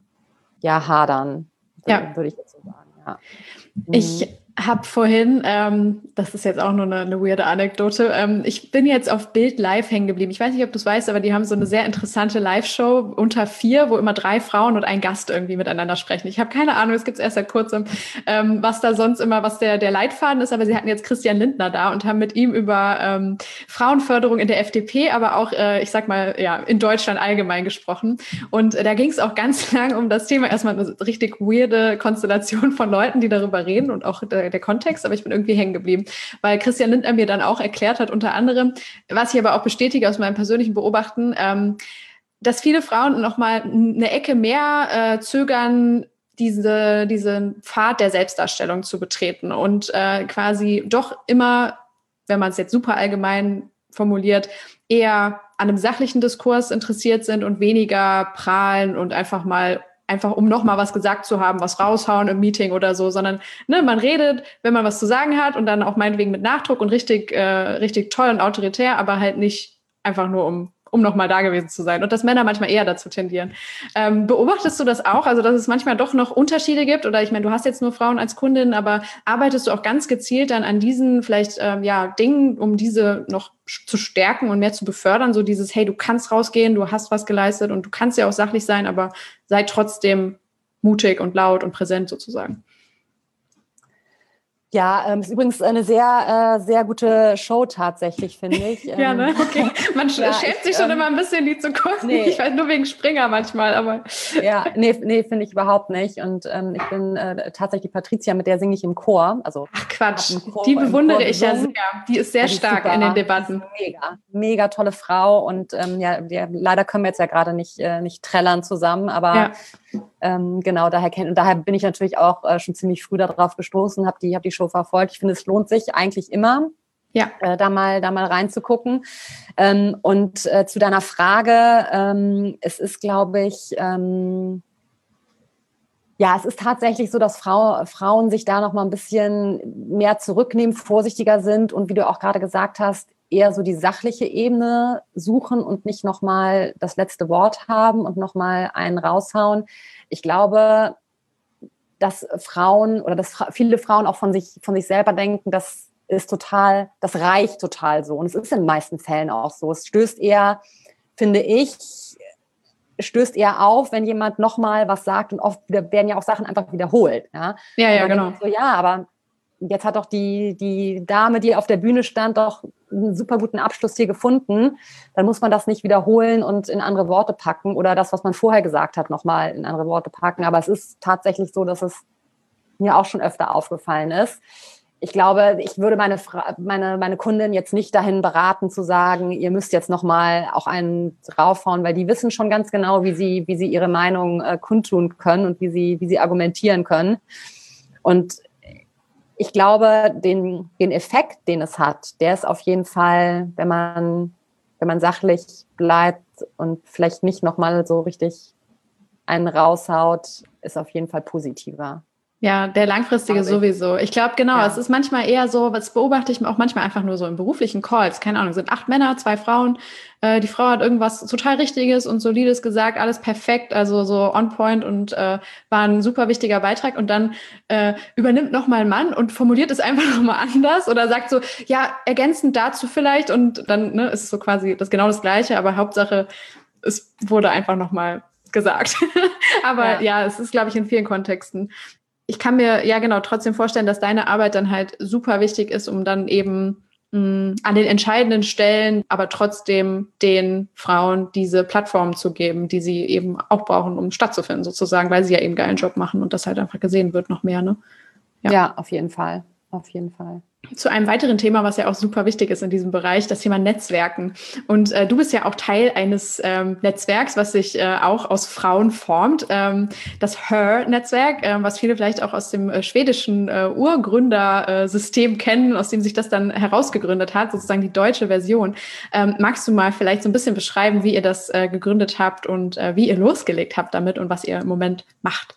ja hadern, ja. würde ich jetzt so sagen. Ja. Ich habe vorhin, ähm, das ist jetzt auch nur eine, eine weirde Anekdote, ähm, ich bin jetzt auf Bild Live hängen geblieben. Ich weiß nicht, ob du es weißt, aber die haben so eine sehr interessante Live-Show unter vier, wo immer drei Frauen und ein Gast irgendwie miteinander sprechen. Ich habe keine Ahnung, es gibt es erst seit kurzem, ähm, was da sonst immer, was der, der Leitfaden ist, aber sie hatten jetzt Christian Lindner da und haben mit ihm über ähm, Frauenförderung in der F D P, aber auch, äh, ich sag mal, ja, in Deutschland allgemein gesprochen. Und äh, da ging es auch ganz lang um das Thema, erstmal eine richtig weirde Konstellation von Leuten, die darüber reden und auch der, der Kontext, aber ich bin irgendwie hängen geblieben, weil Christian Lindner mir dann auch erklärt hat, unter anderem, was ich aber auch bestätige aus meinem persönlichen Beobachten, ähm, dass viele Frauen noch mal eine Ecke mehr äh, zögern, diese, diesen Pfad der Selbstdarstellung zu betreten und äh, quasi doch immer, wenn man es jetzt super allgemein formuliert, eher an einem sachlichen Diskurs interessiert sind und weniger prahlen und einfach mal einfach um nochmal was gesagt zu haben, was raushauen im Meeting oder so, sondern ne, man redet, wenn man was zu sagen hat und dann auch meinetwegen mit Nachdruck und richtig, äh, richtig toll und autoritär, aber halt nicht einfach nur um um nochmal da gewesen zu sein. Und dass Männer manchmal eher dazu tendieren. Ähm, beobachtest du das auch? Also, dass es manchmal doch noch Unterschiede gibt? Oder ich meine, du hast jetzt nur Frauen als Kundin, aber arbeitest du auch ganz gezielt dann an diesen vielleicht ähm, ja Dingen, um diese noch zu stärken und mehr zu befördern? So dieses, hey, du kannst rausgehen, du hast was geleistet und du kannst ja auch sachlich sein, aber sei trotzdem mutig und laut und präsent sozusagen. Ja, ähm, ist übrigens eine sehr, äh, sehr gute Show tatsächlich, finde ich. Ja, ne? Okay. Man ja, schämt ich, sich schon ähm, immer ein bisschen, die zu gucken. Nee. Ich weiß nur wegen Springer manchmal, aber. Ja, nee, nee, finde ich überhaupt nicht. Und ähm, ich bin äh, tatsächlich Patricia, mit der singe ich im Chor. Also, ach Quatsch, Chor, die bewundere ich ja sehr. Die ist sehr ja, die stark super, in den Debatten. Mega, mega tolle Frau. Und ähm, ja, ja, leider können wir jetzt ja gerade nicht, äh, nicht trällern zusammen, aber ja. ähm, genau, daher kennt und daher bin ich natürlich auch äh, schon ziemlich früh darauf gestoßen, habe die, hab die Show verfolgt. Ich finde, es lohnt sich eigentlich immer. Ja, äh, da mal, da mal reinzugucken. Ähm, und äh, zu deiner Frage, ähm, es ist, glaube ich, ähm, ja, es ist tatsächlich so, dass Frau, Frauen sich da noch mal ein bisschen mehr zurücknehmen, vorsichtiger sind und wie du auch gerade gesagt hast, eher so die sachliche Ebene suchen und nicht noch mal das letzte Wort haben und noch mal einen raushauen. Ich glaube, dass Frauen oder dass viele Frauen auch von sich, von sich selber denken, dass ist total, das reicht total so. Und es ist in den meisten Fällen auch so. Es stößt eher, finde ich, stößt eher auf, wenn jemand nochmal was sagt und oft wieder, werden ja auch Sachen einfach wiederholt. Ja, ja, ja genau. So, ja, aber jetzt hat doch die, die Dame, die auf der Bühne stand, doch einen super guten Abschluss hier gefunden. Dann muss man das nicht wiederholen und in andere Worte packen oder das, was man vorher gesagt hat, nochmal in andere Worte packen. Aber es ist tatsächlich so, dass es mir auch schon öfter aufgefallen ist. Ich glaube, ich würde meine, Fra- meine, meine Kundin jetzt nicht dahin beraten, zu sagen, ihr müsst jetzt nochmal auch einen draufhauen, weil die wissen schon ganz genau, wie sie, wie sie ihre Meinung äh, kundtun können und wie sie, wie sie argumentieren können. Und ich glaube, den, den Effekt, den es hat, der ist auf jeden Fall, wenn man, wenn man sachlich bleibt und vielleicht nicht nochmal so richtig einen raushaut, ist auf jeden Fall positiver. Ja, der langfristige sowieso. Ich glaube, genau, ja. Es ist manchmal eher so, das beobachte ich auch manchmal einfach nur so in beruflichen Calls. Keine Ahnung, es sind acht Männer, zwei Frauen. Äh, die Frau hat irgendwas total Richtiges und Solides gesagt, alles perfekt, also so on point und äh, war ein super wichtiger Beitrag. Und dann äh, übernimmt nochmal ein Mann und formuliert es einfach nochmal anders oder sagt so, ja, ergänzend dazu vielleicht. Und dann ne, ist es so quasi das genau das Gleiche, aber Hauptsache, es wurde einfach nochmal gesagt. aber ja. ja, es ist, glaube ich, in vielen Kontexten. Ich kann mir ja genau trotzdem vorstellen, dass deine Arbeit dann halt super wichtig ist, um dann eben mh, an den entscheidenden Stellen, aber trotzdem den Frauen diese Plattform zu geben, die sie eben auch brauchen, um stattzufinden sozusagen, weil sie ja eben einen geilen Job machen und das halt einfach gesehen wird noch mehr, ne? Ja, ja auf jeden Fall, auf jeden Fall. Zu einem weiteren Thema, was ja auch super wichtig ist in diesem Bereich, das Thema Netzwerken. Und äh, du bist ja auch Teil eines ähm, Netzwerks, was sich äh, auch aus Frauen formt. Ähm, das Her-Netzwerk, äh, was viele vielleicht auch aus dem äh, schwedischen äh, Urgründersystem kennen, aus dem sich das dann herausgegründet hat, sozusagen die deutsche Version. Ähm, magst du mal vielleicht so ein bisschen beschreiben, wie ihr das äh, gegründet habt und äh, wie ihr losgelegt habt damit und was ihr im Moment macht?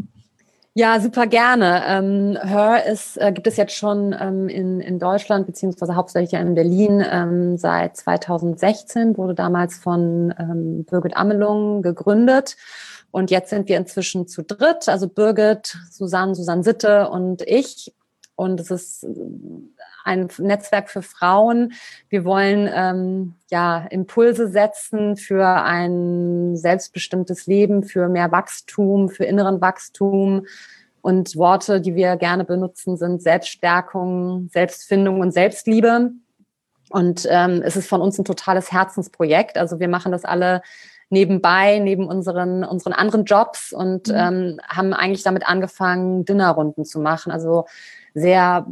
Ja, super gerne. Ähm, Her ist, äh, gibt es jetzt schon ähm, in, in Deutschland, beziehungsweise hauptsächlich ja in Berlin ähm, seit zweitausendsechzehn, wurde damals von ähm, Birgit Amelung gegründet. Und jetzt sind wir inzwischen zu dritt, also Birgit, Susanne, Susanne Sitte und ich. Und es ist ein Netzwerk für Frauen. Wir wollen ähm, ja Impulse setzen für ein selbstbestimmtes Leben, für mehr Wachstum, für inneren Wachstum. Und Worte, die wir gerne benutzen, sind Selbststärkung, Selbstfindung und Selbstliebe. Und ähm, es ist von uns ein totales Herzensprojekt. Also wir machen das alle nebenbei, neben unseren, unseren anderen Jobs und mhm. ähm, haben eigentlich damit angefangen, Dinnerrunden zu machen. Also sehr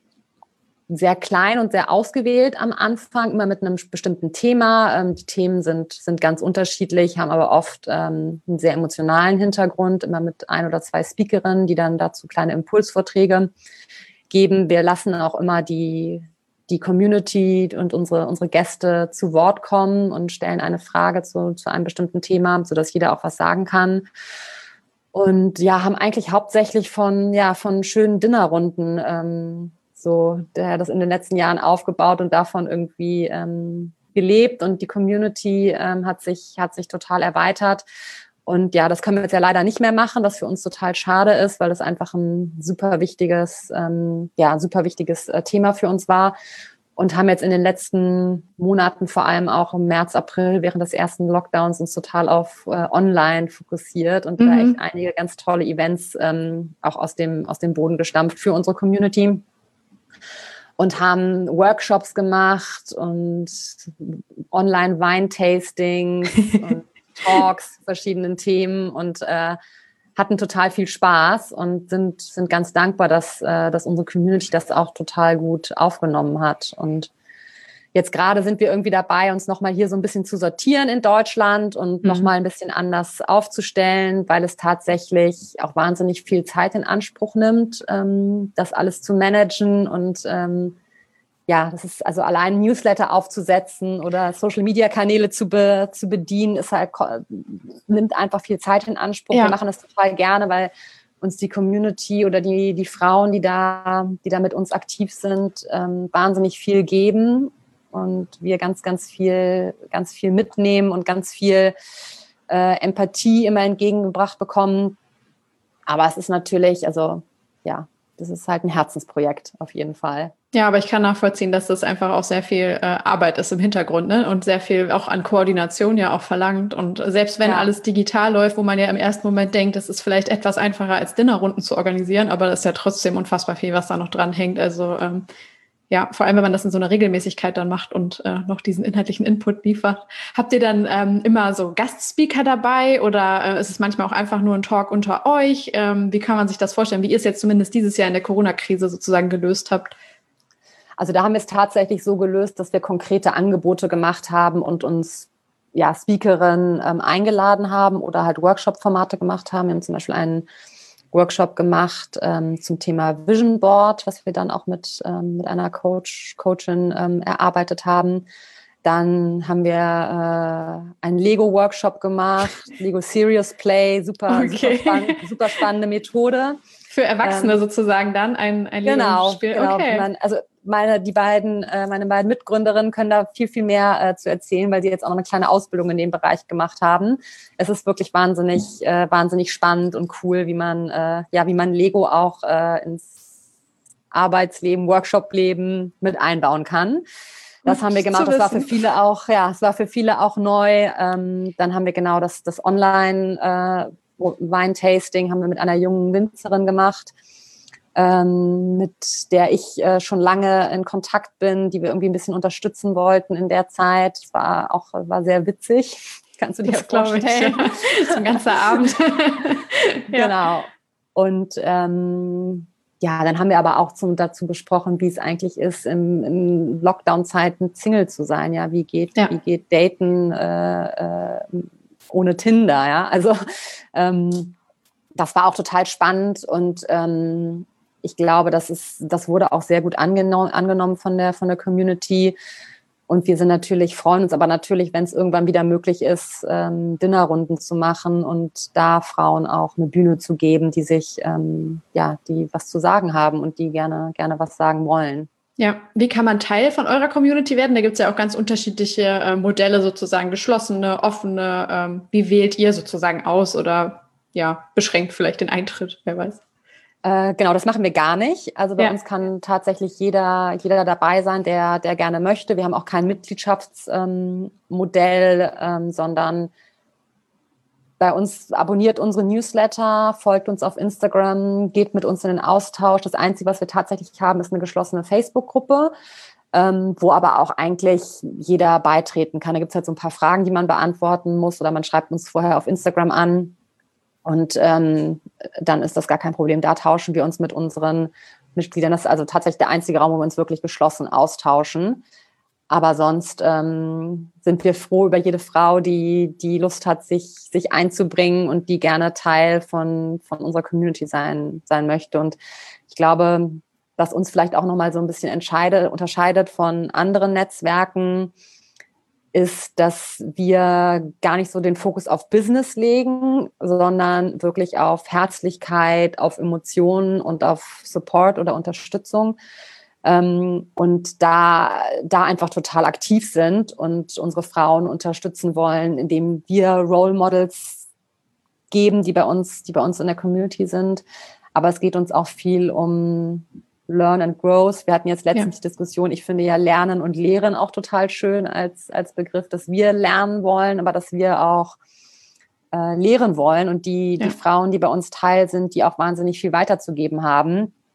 sehr klein und sehr ausgewählt am Anfang, immer mit einem bestimmten Thema. Ähm, die Themen sind, sind ganz unterschiedlich, haben aber oft ähm, einen sehr emotionalen Hintergrund, immer mit ein oder zwei Speakerinnen, die dann dazu kleine Impulsvorträge geben. Wir lassen auch immer die, die Community und unsere, unsere Gäste zu Wort kommen und stellen eine Frage zu, zu einem bestimmten Thema, sodass jeder auch was sagen kann. Und ja, haben eigentlich hauptsächlich von, ja, von schönen Dinnerrunden ähm, so der das in den letzten Jahren aufgebaut und davon irgendwie ähm, gelebt und die Community ähm, hat sich hat sich total erweitert und ja, das können wir jetzt ja leider nicht mehr machen, was für uns total schade ist, weil das einfach ein super wichtiges ähm, ja super wichtiges äh, Thema für uns war und haben jetzt in den letzten Monaten vor allem auch im März, April während des ersten Lockdowns uns total auf äh, Online fokussiert und mhm. da echt einige ganz tolle Events ähm, auch aus dem aus dem Boden gestampft für unsere Community. und haben Workshops gemacht und Online-Wein-Tastings und Talks zu verschiedenen Themen und äh, hatten total viel Spaß und sind, sind ganz dankbar, dass, äh, dass unsere Community das auch total gut aufgenommen hat. Und jetzt gerade sind wir irgendwie dabei, uns nochmal hier so ein bisschen zu sortieren in Deutschland und mhm. nochmal ein bisschen anders aufzustellen, weil es tatsächlich auch wahnsinnig viel Zeit in Anspruch nimmt, ähm, das alles zu managen. Und ähm, ja, das ist also allein Newsletter aufzusetzen oder Social-Media-Kanäle zu, be, zu bedienen, ist halt, nimmt einfach viel Zeit in Anspruch. Ja. Wir machen das total gerne, weil uns die Community oder die, die Frauen, die da, die da mit uns aktiv sind, ähm, wahnsinnig viel geben. Und wir ganz, ganz viel, ganz viel mitnehmen und ganz viel äh, Empathie immer entgegengebracht bekommen. Aber es ist natürlich, also ja, das ist halt ein Herzensprojekt auf jeden Fall. Ja, aber ich kann nachvollziehen, dass das einfach auch sehr viel äh, Arbeit ist im Hintergrund, ne? Und sehr viel auch an Koordination ja auch verlangt. Und selbst wenn ja. alles digital läuft, wo man ja im ersten Moment denkt, das ist vielleicht etwas einfacher als Dinnerrunden zu organisieren, aber das ist ja trotzdem unfassbar viel, was da noch dran hängt. Also ähm, ja, vor allem, wenn man das in so einer Regelmäßigkeit dann macht und äh, noch diesen inhaltlichen Input liefert. Habt ihr dann ähm, immer so Gastspeaker dabei oder äh, ist es manchmal auch einfach nur ein Talk unter euch? Ähm, wie kann man sich das vorstellen, wie ihr es jetzt zumindest dieses Jahr in der Corona-Krise sozusagen gelöst habt? Also da haben wir es tatsächlich so gelöst, dass wir konkrete Angebote gemacht haben und uns ja Speakerinnen ähm, eingeladen haben oder halt Workshop-Formate gemacht haben. Wir haben zum Beispiel einen Workshop gemacht ähm, zum Thema Vision Board, was wir dann auch mit, ähm, mit einer Coach, Coachin ähm, erarbeitet haben. Dann haben wir äh, einen Lego-Workshop gemacht, Lego Serious Play, super, okay. super, spann- super spannende Methode. Für Erwachsene ähm, sozusagen dann ein, ein Lego-Spiel. Genau, okay. genau. Also meine, die beiden, äh, meine beiden Mitgründerinnen können da viel, viel mehr äh, zu erzählen, weil sie jetzt auch noch eine kleine Ausbildung in dem Bereich gemacht haben. Es ist wirklich wahnsinnig, äh, wahnsinnig spannend und cool, wie man, äh, ja, wie man Lego auch äh, ins Arbeitsleben, Workshopleben mit einbauen kann. Das haben wir gemacht. Das war für viele auch, ja, es war für viele auch neu. Ähm, dann haben wir genau das, das Online äh, Wine-Tasting haben wir mit einer jungen Winzerin gemacht, ähm, mit der ich äh, schon lange in Kontakt bin, die wir irgendwie ein bisschen unterstützen wollten in der Zeit. Es war auch war sehr witzig. Kannst du dir das vorstellen? Ich, ja. So ein ganzer Abend. Ja. Genau. Und ähm, ja, dann haben wir aber auch zum, dazu besprochen, wie es eigentlich ist, im, im Lockdown-Zeiten Single zu sein. Ja, wie geht, ja. wie geht Daten äh, äh, ohne Tinder? Ja, also ähm, das war auch total spannend und ähm, ich glaube, das ist, das wurde auch sehr gut angenommen, angenommen von der von der Community. Und wir sind natürlich, freuen uns aber natürlich, wenn es irgendwann wieder möglich ist, ähm, Dinnerrunden zu machen und da Frauen auch eine Bühne zu geben, die sich, ähm, ja, die was zu sagen haben und die gerne, gerne was sagen wollen. Ja, wie kann man Teil von eurer Community werden? Da gibt es ja auch ganz unterschiedliche äh, Modelle, sozusagen geschlossene, offene. Ähm, wie wählt ihr sozusagen aus oder ja, beschränkt vielleicht den Eintritt, wer weiß? Äh, genau, das machen wir gar nicht. Also bei ja. uns kann tatsächlich jeder, jeder dabei sein, der, der gerne möchte. Wir haben auch kein Mitgliedschaftsmodell, ähm, ähm, sondern bei uns abonniert unsere Newsletter, folgt uns auf Instagram, geht mit uns in den Austausch. Das Einzige, was wir tatsächlich haben, ist eine geschlossene Facebook-Gruppe, ähm, wo aber auch eigentlich jeder beitreten kann. Da gibt es halt so ein paar Fragen, die man beantworten muss oder man schreibt uns vorher auf Instagram an. Und ähm, dann ist das gar kein Problem. Da tauschen wir uns mit unseren Mitgliedern. Das ist also tatsächlich der einzige Raum, wo wir uns wirklich geschlossen austauschen. Aber sonst ähm, sind wir froh über jede Frau, die die Lust hat, sich sich einzubringen und die gerne Teil von von unserer Community sein sein möchte. Und ich glaube, was uns vielleicht auch nochmal so ein bisschen entscheidet, unterscheidet von anderen Netzwerken, ist, dass wir gar nicht so den Fokus auf Business legen, sondern wirklich auf Herzlichkeit, auf Emotionen und auf Support oder Unterstützung. Ähm, und da, da einfach total aktiv sind und unsere Frauen unterstützen wollen, indem wir Role Models geben, die bei uns, die bei uns in der Community sind. Aber es geht uns auch viel um Learn and Growth. Wir hatten jetzt letztens ja. die Diskussion, ich finde ja Lernen und Lehren auch total schön als, als Begriff, dass wir lernen wollen, aber dass wir auch äh, lehren wollen und die, ja. die Frauen, die bei uns Teil sind, die auch wahnsinnig viel weiterzugeben haben.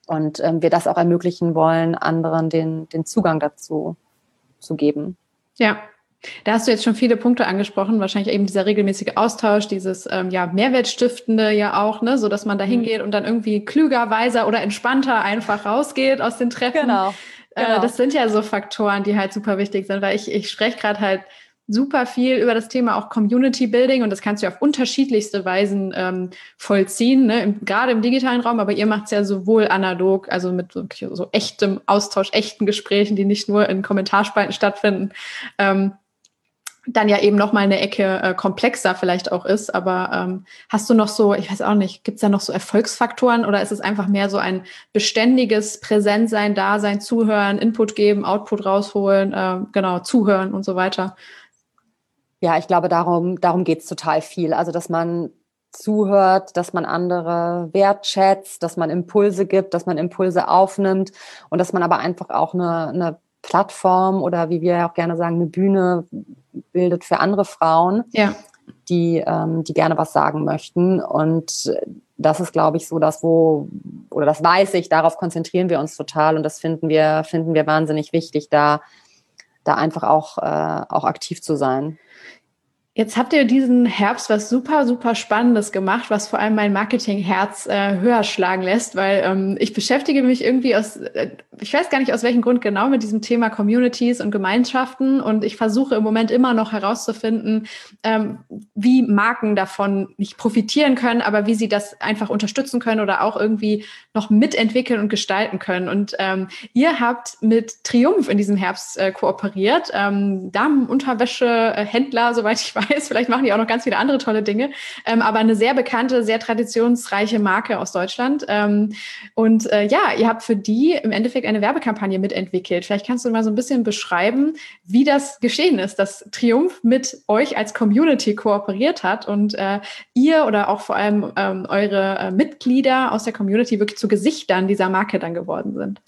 Und ähm, wir das auch ermöglichen wollen, anderen den, den Zugang dazu zu geben. Ja, da hast du jetzt schon viele Punkte angesprochen, wahrscheinlich eben dieser regelmäßige Austausch, dieses ähm, ja Mehrwertstiftende ja auch, ne, so dass man da hingeht und dann irgendwie klüger, weiser oder entspannter einfach rausgeht aus den Treffen. Genau. genau. Äh, das sind ja so Faktoren, die halt super wichtig sind, weil ich, ich spreche gerade halt super viel über das Thema auch Community Building und das kannst du auf unterschiedlichste Weisen ähm, vollziehen, ne? Im, gerade im digitalen Raum, aber ihr macht es ja sowohl analog, also mit so, so echtem Austausch, echten Gesprächen, die nicht nur in Kommentarspalten stattfinden, ähm, dann ja eben noch mal eine Ecke äh, komplexer vielleicht auch ist, aber ähm, hast du noch so, ich weiß auch nicht, gibt es da noch so Erfolgsfaktoren oder ist es einfach mehr so ein beständiges Präsentsein, Dasein, Zuhören, Input geben, Output rausholen, äh, genau, zuhören und so weiter? Ja, ich glaube, darum, darum geht es total viel. Also, dass man zuhört, dass man andere wertschätzt, dass man Impulse gibt, dass man Impulse aufnimmt und dass man aber einfach auch eine, eine Plattform oder wie wir auch gerne sagen, eine Bühne bildet für andere Frauen, ja. die, ähm, die gerne was sagen möchten. Und das ist, glaube ich, so das, wo, oder das weiß ich, darauf konzentrieren wir uns total und das finden wir, finden wir wahnsinnig wichtig, da, da einfach auch, äh, auch aktiv zu sein. Jetzt habt ihr diesen Herbst was super, super Spannendes gemacht, was vor allem mein Marketingherz äh, höher schlagen lässt, weil ähm, ich beschäftige mich irgendwie aus, äh, ich weiß gar nicht aus welchem Grund genau, mit diesem Thema Communities und Gemeinschaften und ich versuche im Moment immer noch herauszufinden, ähm, wie Marken davon nicht profitieren können, aber wie sie das einfach unterstützen können oder auch irgendwie noch mitentwickeln und gestalten können. Und ähm, ihr habt mit Triumph in diesem Herbst äh, kooperiert, ähm, Damenunterwäschehändler, soweit ich weiß, vielleicht machen die auch noch ganz viele andere tolle Dinge, ähm, aber eine sehr bekannte, sehr traditionsreiche Marke aus Deutschland. Ähm, und äh, ja, ihr habt für die im Endeffekt eine Werbekampagne mitentwickelt. Vielleicht kannst du mal so ein bisschen beschreiben, wie das geschehen ist, dass Triumph mit euch als Community kooperiert hat und äh, ihr oder auch vor allem ähm, eure äh, Mitglieder aus der Community wirklich zu Gesichtern dieser Marke dann geworden sind.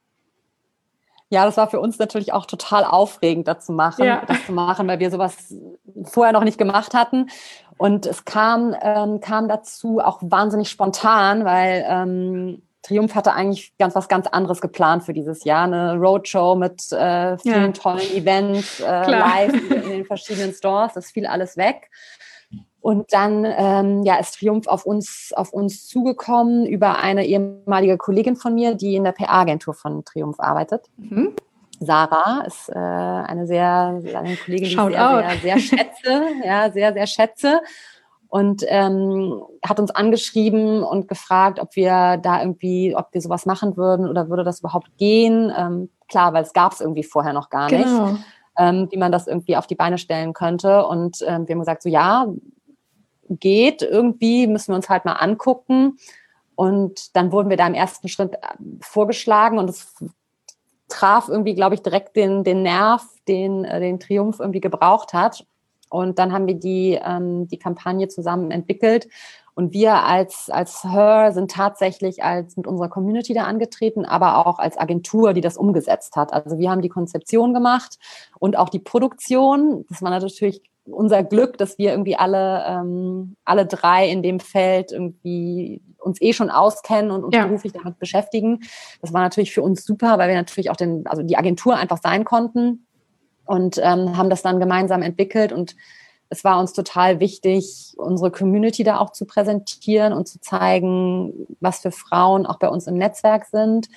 Ja, das war für uns natürlich auch total aufregend, das zu machen, ja. das zu machen, weil wir sowas vorher noch nicht gemacht hatten. Und es kam, ähm, kam dazu auch wahnsinnig spontan, weil ähm, Triumph hatte eigentlich ganz was ganz anderes geplant für dieses Jahr. Eine Roadshow mit äh, vielen ja. tollen Events, äh, live in den verschiedenen Stores. Das fiel alles weg. Und dann ähm, ja, ist Triumph auf uns, auf uns zugekommen über eine ehemalige Kollegin von mir, die in der P R-Agentur von Triumph arbeitet. Mhm. Sarah ist äh, eine sehr, eine Kollegin, die ich sehr, sehr, sehr schätze, ja, sehr, sehr schätze. Und ähm, hat uns angeschrieben und gefragt, ob wir da irgendwie, ob wir sowas machen würden oder würde das überhaupt gehen. Ähm, klar, weil es gab es irgendwie vorher noch gar genau. nicht, ähm, wie man das irgendwie auf die Beine stellen könnte. Und ähm, wir haben gesagt, so ja, geht irgendwie, müssen wir uns halt mal angucken. Und dann wurden wir da im ersten Schritt vorgeschlagen und es traf irgendwie, glaube ich, direkt den, den Nerv, den, den Triumph irgendwie gebraucht hat. Und dann haben wir die, ähm, die Kampagne zusammen entwickelt. Und wir als, als Her sind tatsächlich als mit unserer Community da angetreten, aber auch als Agentur, die das umgesetzt hat. Also wir haben die Konzeption gemacht und auch die Produktion. Das war natürlich unser Glück, dass wir irgendwie alle, ähm, alle drei in dem Feld irgendwie uns eh schon auskennen und uns ja. beruflich damit beschäftigen. Das war natürlich für uns super, weil wir natürlich auch den, also die Agentur einfach sein konnten und ähm, haben das dann gemeinsam entwickelt. Und es war uns total wichtig, unsere Community da auch zu präsentieren und zu zeigen, was für Frauen auch bei uns im Netzwerk sind.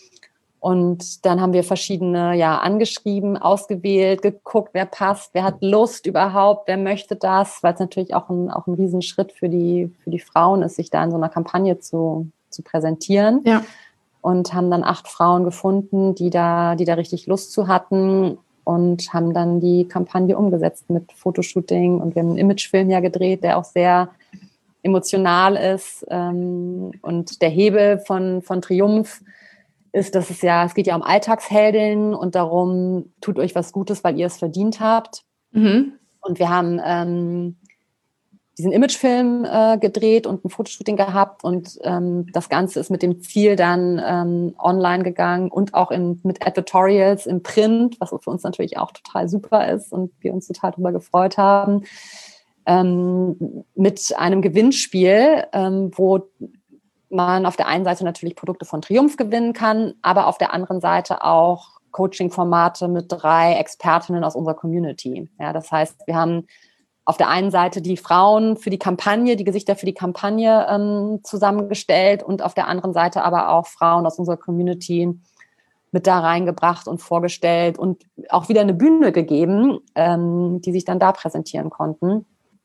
Und dann haben wir verschiedene ja angeschrieben, ausgewählt, geguckt, wer passt, wer hat Lust überhaupt, wer möchte das, weil es natürlich auch ein, auch ein Riesenschritt für die, für die Frauen ist, sich da in so einer Kampagne zu, zu präsentieren. Ja. Und haben dann acht Frauen gefunden, die da, die da richtig Lust zu hatten und haben dann die Kampagne umgesetzt mit Fotoshooting. Und wir haben einen Imagefilm ja gedreht, der auch sehr emotional ist. Und der Hebel von, von Triumph ist, dass es ja, es geht ja um Alltagsheldinnen und darum, tut euch was Gutes, weil ihr es verdient habt. Mhm. Und wir haben ähm, diesen Imagefilm äh, gedreht und ein Fotoshooting gehabt und ähm, das Ganze ist mit dem Ziel dann ähm, online gegangen und auch in, mit Advertorials im Print, was für uns natürlich auch total super ist und wir uns total darüber gefreut haben, ähm, mit einem Gewinnspiel, ähm, wo man auf der einen Seite natürlich Produkte von Triumph gewinnen kann, aber auf der anderen Seite auch Coaching-Formate mit drei Expertinnen aus unserer Community. Ja, das heißt, wir haben auf der einen Seite die Frauen für die Kampagne, die Gesichter für die Kampagne ähm, zusammengestellt und auf der anderen Seite aber auch Frauen aus unserer Community mit da reingebracht und vorgestellt und auch wieder eine Bühne gegeben, ähm, die sich dann da präsentieren konnten.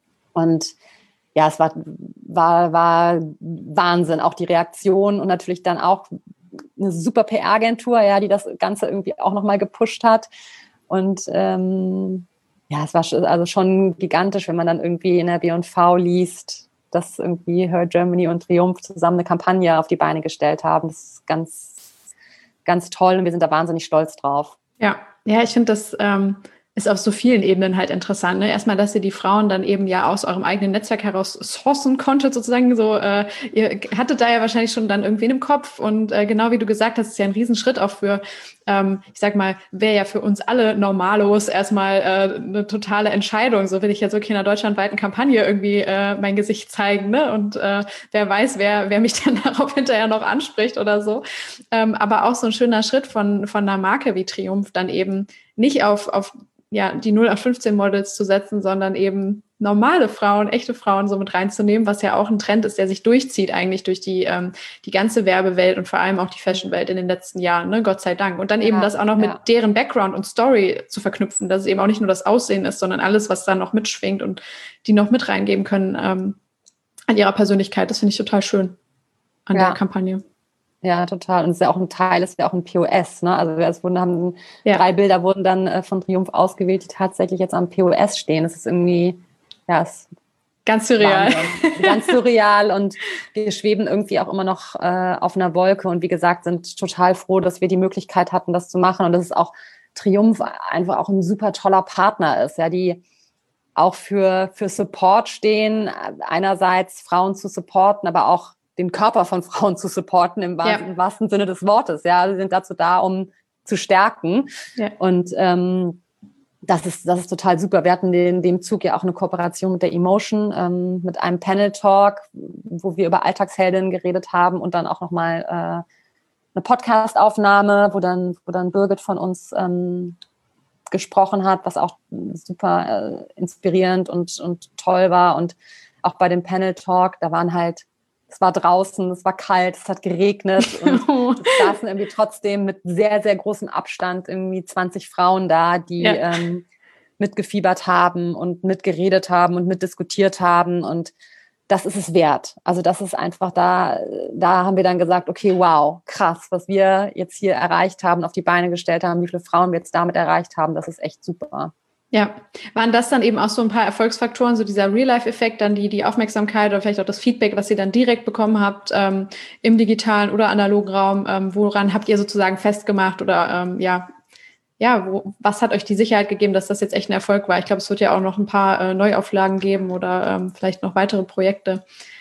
Und ja, es war, war, war Wahnsinn, auch die Reaktion und natürlich dann auch eine super P R-Agentur, ja, die das Ganze irgendwie auch nochmal gepusht hat. Und ähm, ja, es war also schon gigantisch, wenn man dann irgendwie in der B und V liest, dass irgendwie Her Germany und Triumph zusammen eine Kampagne auf die Beine gestellt haben. Das ist ganz, ganz toll und wir sind da wahnsinnig stolz drauf. Ja, ja, ich finde, das ähm, ist auf so vielen Ebenen halt interessant. Ne? Erstmal, dass ihr die Frauen dann eben ja aus eurem eigenen Netzwerk heraus sourcen konntet, sozusagen. So, äh, ihr hattet da ja wahrscheinlich schon dann irgendwen im Kopf und äh, genau wie du gesagt hast, ist ja ein Riesenschritt auch für, ähm, ich sag mal, wäre ja für uns alle Normalos erstmal äh, eine totale Entscheidung. So will ich jetzt wirklich in einer deutschlandweiten Kampagne irgendwie äh, mein Gesicht zeigen, ne? Und äh, wer weiß, wer wer mich dann darauf hinterher noch anspricht oder so. Ähm, aber auch so ein schöner Schritt von von einer Marke wie Triumph dann eben nicht auf auf ja, die null acht fünfzehn Models zu setzen, sondern eben normale Frauen, echte Frauen so mit reinzunehmen, was ja auch ein Trend ist, der sich durchzieht eigentlich durch die ähm, die ganze Werbewelt und vor allem auch die Fashionwelt in den letzten Jahren, ne? Gott sei Dank. Und dann ja, eben das auch noch ja. mit deren Background und Story zu verknüpfen, dass es eben auch nicht nur das Aussehen ist, sondern alles, was da noch mitschwingt und die noch mit reingeben können ähm, an ihrer Persönlichkeit. Das finde ich total schön an ja. der Kampagne. Ja, total. Und es ist ja auch ein Teil, es ist ja auch ein P O S, ne? Also es wurden, haben ja. drei Bilder wurden dann äh, von Triumph ausgewählt, die tatsächlich jetzt am P O S stehen. Das ist irgendwie, ja, es ganz surreal. Ganz surreal und wir schweben irgendwie auch immer noch äh, auf einer Wolke und wie gesagt, sind total froh, dass wir die Möglichkeit hatten, das zu machen und dass es auch Triumph einfach auch ein super toller Partner ist, ja, die auch für, für Support stehen, einerseits Frauen zu supporten, aber auch den Körper von Frauen zu supporten, im wahrsten, ja. im wahrsten Sinne des Wortes. Ja, sie sind dazu da, um zu stärken. Ja. Und ähm, das ist das ist total super. Wir hatten in dem Zug ja auch eine Kooperation mit der Emotion, ähm, mit einem Panel-Talk, wo wir über Alltagsheldinnen geredet haben und dann auch nochmal äh, eine Podcast-Aufnahme, wo dann, wo dann Birgit von uns ähm, gesprochen hat, was auch super äh, inspirierend und, und toll war. Und auch bei dem Panel-Talk, da waren halt es war draußen, es war kalt, es hat geregnet und es saßen irgendwie trotzdem mit sehr, sehr großem Abstand irgendwie zwanzig Frauen da, die ja. ähm, mitgefiebert haben und mitgeredet haben und mitdiskutiert haben und das ist es wert. Also das ist einfach da, da haben wir dann gesagt, okay, wow, krass, was wir jetzt hier erreicht haben, auf die Beine gestellt haben, wie viele Frauen wir jetzt damit erreicht haben, das ist echt super. Ja, waren das dann eben auch so ein paar Erfolgsfaktoren, so dieser Real-Life-Effekt, dann die die Aufmerksamkeit oder vielleicht auch das Feedback, was ihr dann direkt bekommen habt ähm, im digitalen oder analogen Raum, ähm, woran habt ihr sozusagen festgemacht oder ähm, ja, ja, wo, was hat euch die Sicherheit gegeben, dass das jetzt echt ein Erfolg war? Ich glaube, es wird ja auch noch ein paar äh, Neuauflagen geben oder ähm, vielleicht noch weitere Projekte.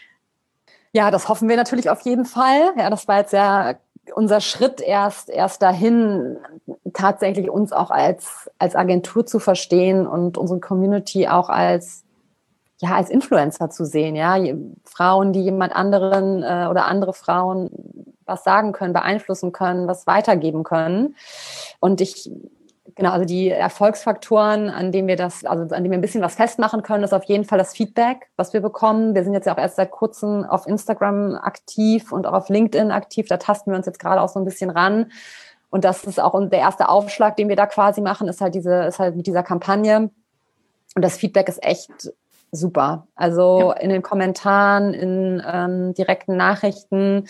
Ja, das hoffen wir natürlich auf jeden Fall. Ja, das war jetzt ja unser Schritt erst, erst dahin, tatsächlich uns auch als, als Agentur zu verstehen und unsere Community auch als, ja, als Influencer zu sehen, ja. Frauen, die jemand anderen äh, oder andere Frauen was sagen können, beeinflussen können, was weitergeben können. Und ich, genau, also die Erfolgsfaktoren, an denen wir das, also an denen wir ein bisschen was festmachen können, ist auf jeden Fall das Feedback, was wir bekommen. Wir sind jetzt ja auch erst seit kurzem auf Instagram aktiv und auch auf LinkedIn aktiv. Da tasten wir uns jetzt gerade auch so ein bisschen ran. Und das ist auch der erste Aufschlag, den wir da quasi machen, ist halt diese, ist halt mit dieser Kampagne. Und das Feedback ist echt super. Also ja. in den Kommentaren, in ähm, direkten Nachrichten,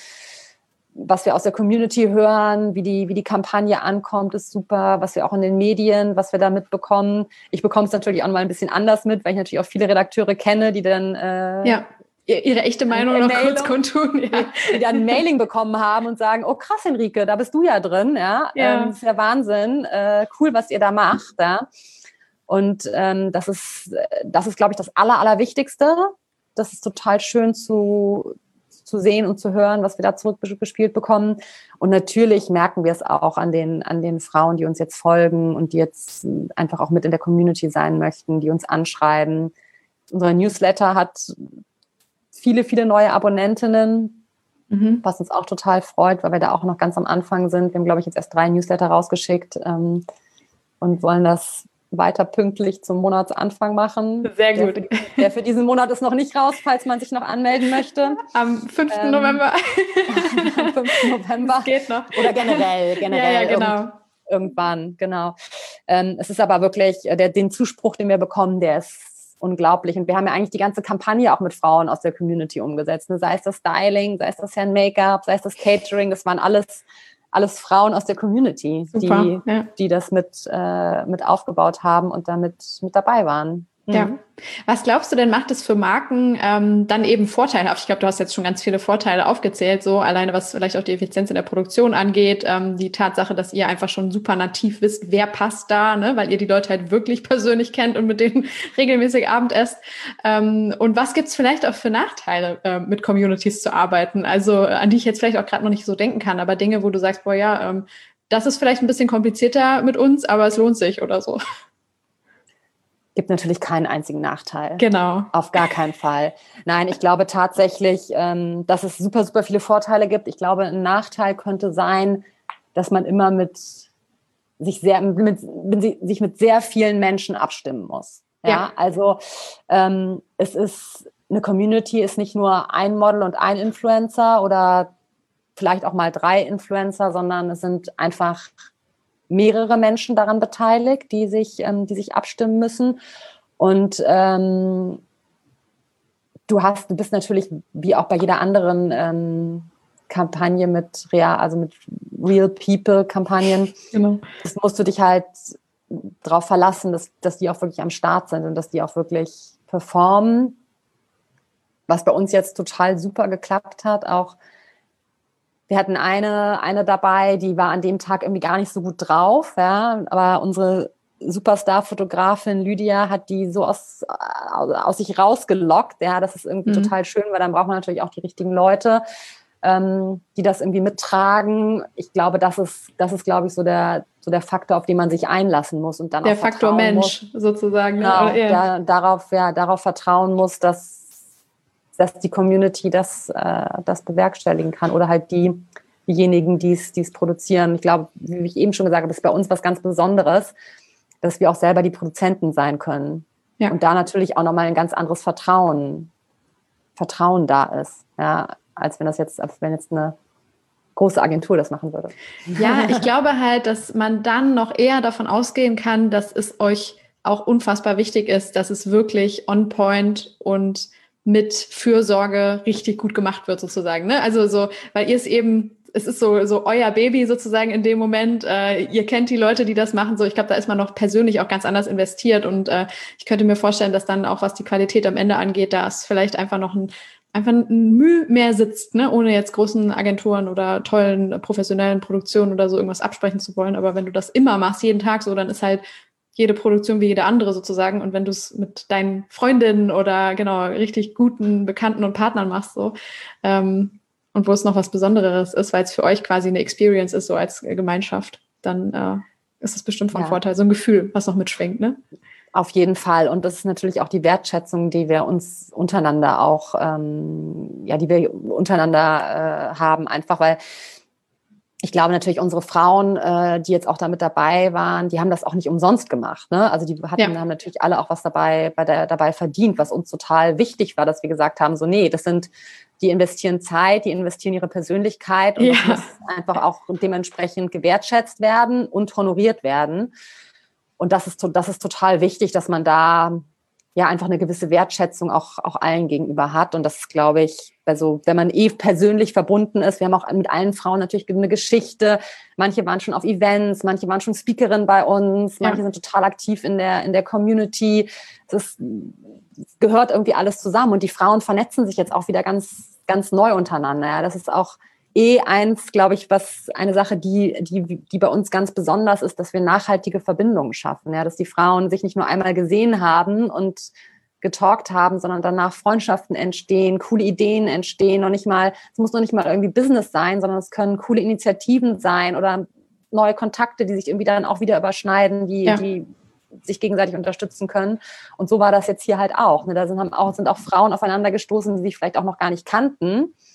was wir aus der Community hören, wie die, wie die Kampagne ankommt, ist super. Was wir auch in den Medien, was wir da mitbekommen. Ich bekomme es natürlich auch mal ein bisschen anders mit, weil ich natürlich auch viele Redakteure kenne, die dann äh, ja. ihre echte Meinung noch kurz kundtun. Ja. Die dann ein Mailing bekommen haben und sagen, oh krass, Henrike, da bist du ja drin. Ja, ja. Ähm, das ist ja Wahnsinn. Äh, cool, was ihr da macht. Ja. Und ähm, das ist, das ist, glaube ich, das Aller, Allerwichtigste. Das ist total schön zu zu sehen und zu hören, was wir da zurückgespielt bekommen. Und natürlich merken wir es auch an den, an den Frauen, die uns jetzt folgen und die jetzt einfach auch mit in der Community sein möchten, die uns anschreiben. Unser Newsletter hat viele, viele neue Abonnentinnen. mhm. was uns auch total freut, weil wir da auch noch ganz am Anfang sind. Wir haben, glaube ich, jetzt erst drei Newsletter rausgeschickt ähm, und wollen das weiter pünktlich zum Monatsanfang machen. Sehr gut. Der für, der für diesen Monat ist noch nicht raus, falls man sich noch anmelden möchte. Am fünften November. Am fünften November. Das geht noch. Oder generell, generell. Ja, ja, genau. Irgend, irgendwann, genau. Ähm, es ist aber wirklich, der, den Zuspruch, den wir bekommen, der ist unglaublich. Und wir haben ja eigentlich die ganze Kampagne auch mit Frauen aus der Community umgesetzt. Ne? Sei es das Styling, sei es das Hand-Make-up, sei es das Catering, das waren alles alles Frauen aus der Community, Super, die, ja. die das mit, äh, mit aufgebaut haben und damit mit dabei waren. Mhm. Ja. Was glaubst du denn, macht es für Marken ähm, dann eben vorteilhaft? Ich glaube, du hast jetzt schon ganz viele Vorteile aufgezählt, so alleine was vielleicht auch die Effizienz in der Produktion angeht, ähm, die Tatsache, dass ihr einfach schon super nativ wisst, wer passt da, ne, weil ihr die Leute halt wirklich persönlich kennt und mit denen regelmäßig Abend esst. Ähm, und was gibt's vielleicht auch für Nachteile, äh, mit Communities zu arbeiten? Also an die ich jetzt vielleicht auch gerade noch nicht so denken kann, aber Dinge, wo du sagst, boah ja, ähm, das ist vielleicht ein bisschen komplizierter mit uns, aber es lohnt sich oder so. Gibt natürlich keinen einzigen Nachteil. Genau. Auf gar keinen Fall. Nein, ich glaube tatsächlich, ähm, dass es super, super viele Vorteile gibt. Ich glaube, ein Nachteil könnte sein, dass man immer mit sich sehr, mit, mit, sich mit sehr vielen Menschen abstimmen muss. Ja, ja. Also ähm, es ist, eine Community ist nicht nur ein Model und ein Influencer oder vielleicht auch mal drei Influencer, sondern es sind einfach mehrere Menschen daran beteiligt, die sich, ähm, die sich abstimmen müssen. Und ähm, du hast, du bist natürlich wie auch bei jeder anderen ähm, Kampagne mit real, also mit Real People Kampagnen, genau. Das musst du dich halt darauf verlassen, dass, dass die auch wirklich am Start sind und dass die auch wirklich performen. Was bei uns jetzt total super geklappt hat, auch wir hatten eine, eine dabei, die war an dem Tag irgendwie gar nicht so gut drauf, ja, aber unsere Superstar-Fotografin Lydia hat die so aus, aus sich rausgelockt, ja, das ist irgendwie mhm. total schön, weil dann braucht man natürlich auch die richtigen Leute, ähm, die das irgendwie mittragen. Ich glaube, das ist, das ist, glaube ich, so der, so der Faktor, auf den man sich einlassen muss und dann der auch Faktor Mensch muss, sozusagen. Genau, ne? da, darauf, ja, darauf vertrauen muss, dass dass die Community das, äh, das bewerkstelligen kann oder halt die, diejenigen, die es produzieren. Ich glaube, wie ich eben schon gesagt habe, das ist bei uns was ganz Besonderes, dass wir auch selber die Produzenten sein können. Ja. Und da natürlich auch nochmal ein ganz anderes Vertrauen, Vertrauen da ist, ja, als wenn das jetzt, als wenn jetzt eine große Agentur das machen würde. Ja, ich glaube halt, dass man dann noch eher davon ausgehen kann, dass es euch auch unfassbar wichtig ist, dass es wirklich on point und mit Fürsorge richtig gut gemacht wird sozusagen, ne? Also so, weil ihr es eben, es ist so so euer Baby sozusagen in dem Moment. Äh, ihr kennt die Leute, die das machen. So, ich glaube, da ist man noch persönlich auch ganz anders investiert und äh, ich könnte mir vorstellen, dass dann auch was die Qualität am Ende angeht, da ist vielleicht einfach noch ein einfach ein Mühe mehr sitzt, ne? Ohne jetzt großen Agenturen oder tollen professionellen Produktionen oder so irgendwas absprechen zu wollen. Aber wenn du das immer machst, jeden Tag so, dann ist halt jede Produktion wie jede andere sozusagen. Und wenn du es mit deinen Freundinnen oder genau richtig guten Bekannten und Partnern machst, so ähm, und wo es noch was Besonderes ist, weil es für euch quasi eine Experience ist, so als Gemeinschaft, dann äh, ist es bestimmt von ja. Vorteil. So ein Gefühl, was noch mitschwingt, ne? Auf jeden Fall. Und das ist natürlich auch die Wertschätzung, die wir uns untereinander auch, ähm, ja, die wir untereinander äh, haben, einfach weil ich glaube natürlich, unsere Frauen, äh, die jetzt auch damit dabei waren, die haben das auch nicht umsonst gemacht. Ne? Also die hatten, ja. haben natürlich alle auch was dabei, bei der, dabei verdient, was uns total wichtig war, dass wir gesagt haben, so nee, das sind, die investieren Zeit, die investieren ihre Persönlichkeit und ja. das muss einfach auch dementsprechend gewertschätzt werden und honoriert werden. Und das ist, das ist total wichtig, dass man da ja einfach eine gewisse Wertschätzung auch, auch allen gegenüber hat. Und das ist, glaube ich, also wenn man eh persönlich verbunden ist, wir haben auch mit allen Frauen natürlich eine Geschichte. Manche waren schon auf Events, manche waren schon Speakerin bei uns, manche ja. sind total aktiv in der, in der Community. Es gehört irgendwie alles zusammen und die Frauen vernetzen sich jetzt auch wieder ganz, ganz neu untereinander. Ja, das ist auch eh eins, glaube ich, was eine Sache, die, die, die bei uns ganz besonders ist, dass wir nachhaltige Verbindungen schaffen. Ja, dass die Frauen sich nicht nur einmal gesehen haben und getalkt haben, sondern danach Freundschaften entstehen, coole Ideen entstehen und nicht mal, es muss noch nicht mal irgendwie Business sein, sondern es können coole Initiativen sein oder neue Kontakte, die sich irgendwie dann auch wieder überschneiden, die, ja. die sich gegenseitig unterstützen können. Und so war das jetzt hier halt auch. Ne? Da sind, haben auch, sind auch Frauen aufeinander gestoßen, die sich vielleicht auch noch gar nicht kannten.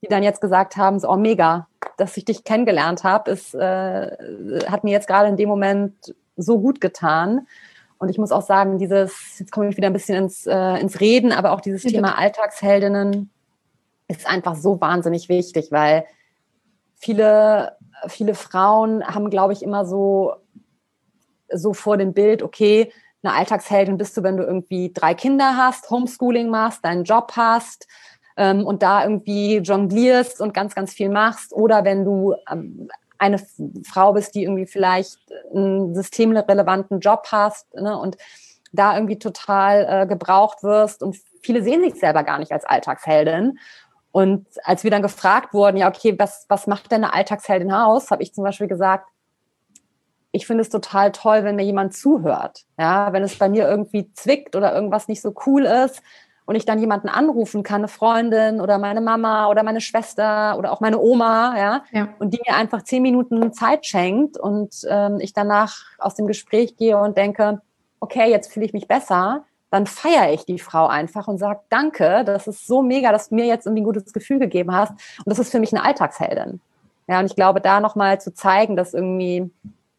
die dann jetzt gesagt haben, so, oh mega, dass ich dich kennengelernt habe, ist, äh, hat mir jetzt gerade in dem Moment so gut getan. Und ich muss auch sagen, dieses, jetzt komme ich wieder ein bisschen ins, äh, ins Reden, aber auch dieses ja, Thema Alltagsheldinnen ist einfach so wahnsinnig wichtig, weil viele, viele Frauen haben, glaube ich, immer so, so vor dem Bild, okay, eine Alltagsheldin bist du, wenn du irgendwie drei Kinder hast, Homeschooling machst, deinen Job hast ähm, und da irgendwie jonglierst und ganz, ganz viel machst. Oder wenn du ähm, eine Frau bist, die irgendwie vielleicht einen systemrelevanten Job hast, ne, und da irgendwie total äh, gebraucht wirst. Und viele sehen sich selber gar nicht als Alltagsheldin. Und als wir dann gefragt wurden, ja, okay, was, was macht denn eine Alltagsheldin aus, habe ich zum Beispiel gesagt, ich finde es total toll, wenn mir jemand zuhört. Ja, wenn es bei mir irgendwie zwickt oder irgendwas nicht so cool ist und ich dann jemanden anrufen kann, eine Freundin oder meine Mama oder meine Schwester oder auch meine Oma, ja, ja. Und die mir einfach zehn Minuten Zeit schenkt und ähm, ich danach aus dem Gespräch gehe und denke, okay, jetzt fühle ich mich besser, dann feiere ich die Frau einfach und sage, danke, das ist so mega, dass du mir jetzt irgendwie ein gutes Gefühl gegeben hast. Und das ist für mich eine Alltagsheldin. Ja, und ich glaube, da nochmal zu zeigen, dass irgendwie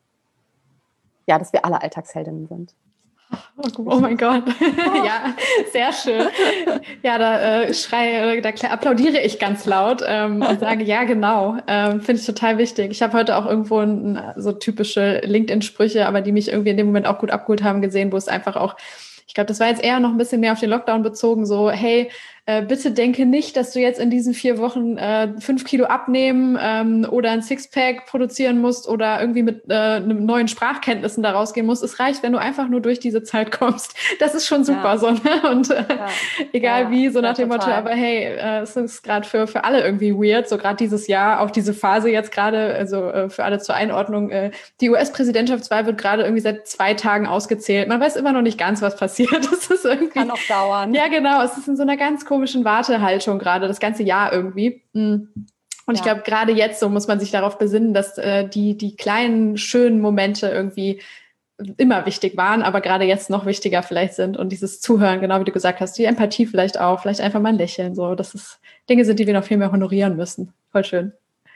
ja, dass wir alle Alltagsheldinnen sind. Oh, oh mein Gott. Ja, sehr schön. Ja, da äh, schreie, da applaudiere ich ganz laut ähm, und sage, ja, genau. Ähm, finde ich total wichtig. Ich habe heute auch irgendwo ein, so typische LinkedIn-Sprüche, aber die mich irgendwie in dem Moment auch gut abgeholt haben, gesehen, wo es einfach auch, ich glaube, das war jetzt eher noch ein bisschen mehr auf den Lockdown bezogen, so, hey, äh, bitte denke nicht, dass du jetzt in diesen vier Wochen äh, fünf Kilo abnehmen ähm, oder ein Sixpack produzieren musst oder irgendwie mit äh, neuen Sprachkenntnissen da rausgehen musst. Es reicht, wenn du einfach nur durch diese Zeit kommst. Das ist schon super, ja. So, ne? Und äh, ja. egal ja, wie, so nach dem total. Motto, aber hey, äh, es ist gerade für, für alle irgendwie weird, so gerade dieses Jahr, auch diese Phase jetzt gerade, also äh, für alle zur Einordnung, äh, die U S-Präsidentschaftswahl wird gerade irgendwie seit zwei Tagen ausgezählt. Man weiß immer noch nicht ganz, was passiert. Das ist irgendwie, kann auch dauern. Ja, genau. Es ist in so einer ganz komischen Wartehaltung gerade, das ganze Jahr irgendwie. Und ja. ich glaube, gerade jetzt so muss man sich darauf besinnen, dass äh, die, die kleinen, schönen Momente irgendwie immer wichtig waren, aber gerade jetzt noch wichtiger vielleicht sind. Und dieses Zuhören, genau wie du gesagt hast, die Empathie vielleicht auch, vielleicht einfach mal ein Lächeln. So, das ist Dinge sind, die wir noch viel mehr honorieren müssen. Voll schön.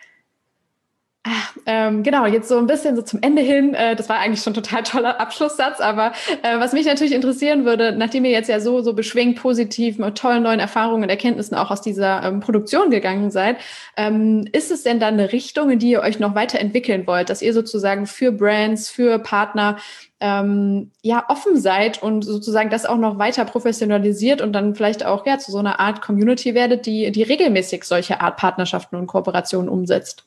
Ähm, genau, jetzt so ein bisschen so zum Ende hin, äh, das war eigentlich schon ein total toller Abschlusssatz, aber äh, was mich natürlich interessieren würde, nachdem ihr jetzt ja so so beschwingt, positiv, mit tollen neuen Erfahrungen und Erkenntnissen auch aus dieser ähm, Produktion gegangen seid, ähm, ist es denn dann eine Richtung, in die ihr euch noch weiterentwickeln wollt, dass ihr sozusagen für Brands, für Partner ähm, ja offen seid und sozusagen das auch noch weiter professionalisiert und dann vielleicht auch ja zu so einer Art Community werdet, die die regelmäßig solche Art Partnerschaften und Kooperationen umsetzt?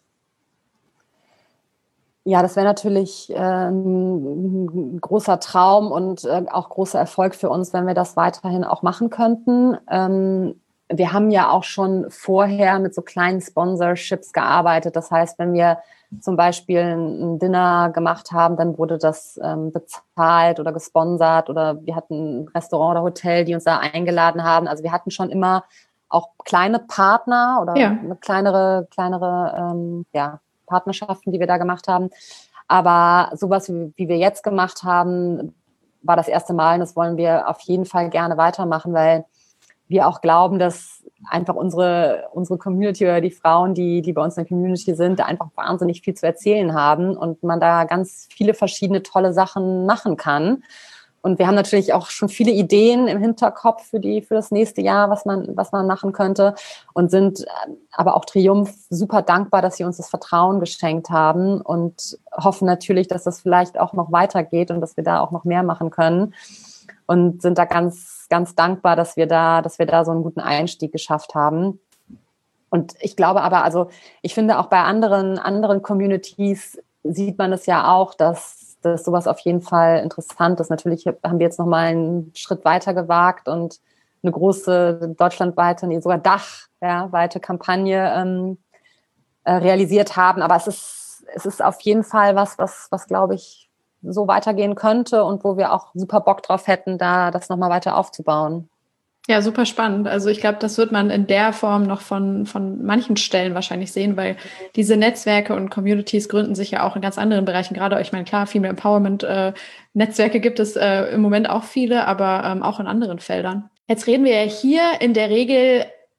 Ja, das wäre natürlich äh, ein großer Traum und äh, auch großer Erfolg für uns, wenn wir das weiterhin auch machen könnten. Ähm, wir haben ja auch schon vorher mit so kleinen Sponsorships gearbeitet. Das heißt, wenn wir zum Beispiel ein Dinner gemacht haben, dann wurde das ähm, bezahlt oder gesponsert oder wir hatten ein Restaurant oder Hotel, die uns da eingeladen haben. Also wir hatten schon immer auch kleine Partner oder ja. eine kleinere, kleinere, ähm, ja, Partnerschaften, die wir da gemacht haben. Aber sowas, wie, wie wir jetzt gemacht haben, war das erste Mal und das wollen wir auf jeden Fall gerne weitermachen, weil wir auch glauben, dass einfach unsere, unsere Community oder die Frauen, die, die bei uns in der Community sind, da einfach wahnsinnig viel zu erzählen haben und man da ganz viele verschiedene tolle Sachen machen kann. Und wir haben natürlich auch schon viele Ideen im Hinterkopf für die, für das nächste Jahr, was man, was man machen könnte und sind aber auch Triumph super dankbar, dass sie uns das Vertrauen geschenkt haben und hoffen natürlich, dass das vielleicht auch noch weitergeht und dass wir da auch noch mehr machen können und sind da ganz, ganz dankbar, dass wir da, dass wir da so einen guten Einstieg geschafft haben. Und ich glaube aber, also ich finde auch bei anderen, anderen Communities sieht man es ja auch, dass dass sowas auf jeden Fall interessant ist. Natürlich haben wir jetzt nochmal einen Schritt weiter gewagt und eine große deutschlandweite, nee, sogar Dach, ja, weite Kampagne ähm, äh, realisiert haben. Aber es ist, es ist auf jeden Fall was, was, was glaube ich, so weitergehen könnte und wo wir auch super Bock drauf hätten, da das nochmal weiter aufzubauen. Ja, super spannend. Also ich glaube, das wird man in der Form noch von, von manchen Stellen wahrscheinlich sehen, weil diese Netzwerke und Communities gründen sich ja auch in ganz anderen Bereichen. Gerade, ich meine, klar, Female Empowerment äh, Netzwerke gibt es äh, im Moment auch viele, aber ähm, auch in anderen Feldern. Jetzt reden wir ja hier in der Regel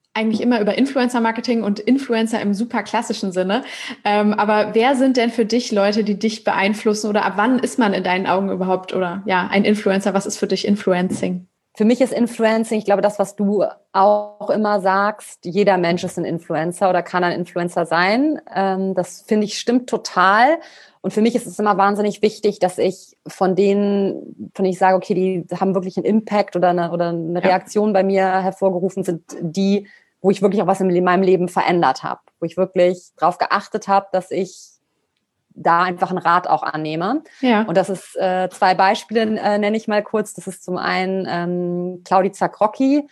eigentlich immer über Influencer-Marketing und Influencer im super klassischen Sinne. Ähm, aber wer sind denn für dich Leute, die dich beeinflussen oder ab wann ist man in deinen Augen überhaupt oder ja, ein Influencer? Was ist für dich Influencing? Für mich ist Influencing, ich glaube, das, was du auch immer sagst, jeder Mensch ist ein Influencer oder kann ein Influencer sein. Ähm, das finde ich stimmt total. Und für mich ist es immer wahnsinnig wichtig, dass ich von denen, von denen ich sage, okay, die haben wirklich einen Impact oder eine, oder eine Reaktion ja. bei mir hervorgerufen, sind die, wo ich wirklich auch was in meinem Leben verändert habe, wo ich wirklich darauf geachtet habe, dass ich da einfach einen Rat auch annehme. Ja. Und das ist äh, zwei Beispiele, äh, nenne ich mal kurz. Das ist zum einen ähm, Claudia Zakrocki,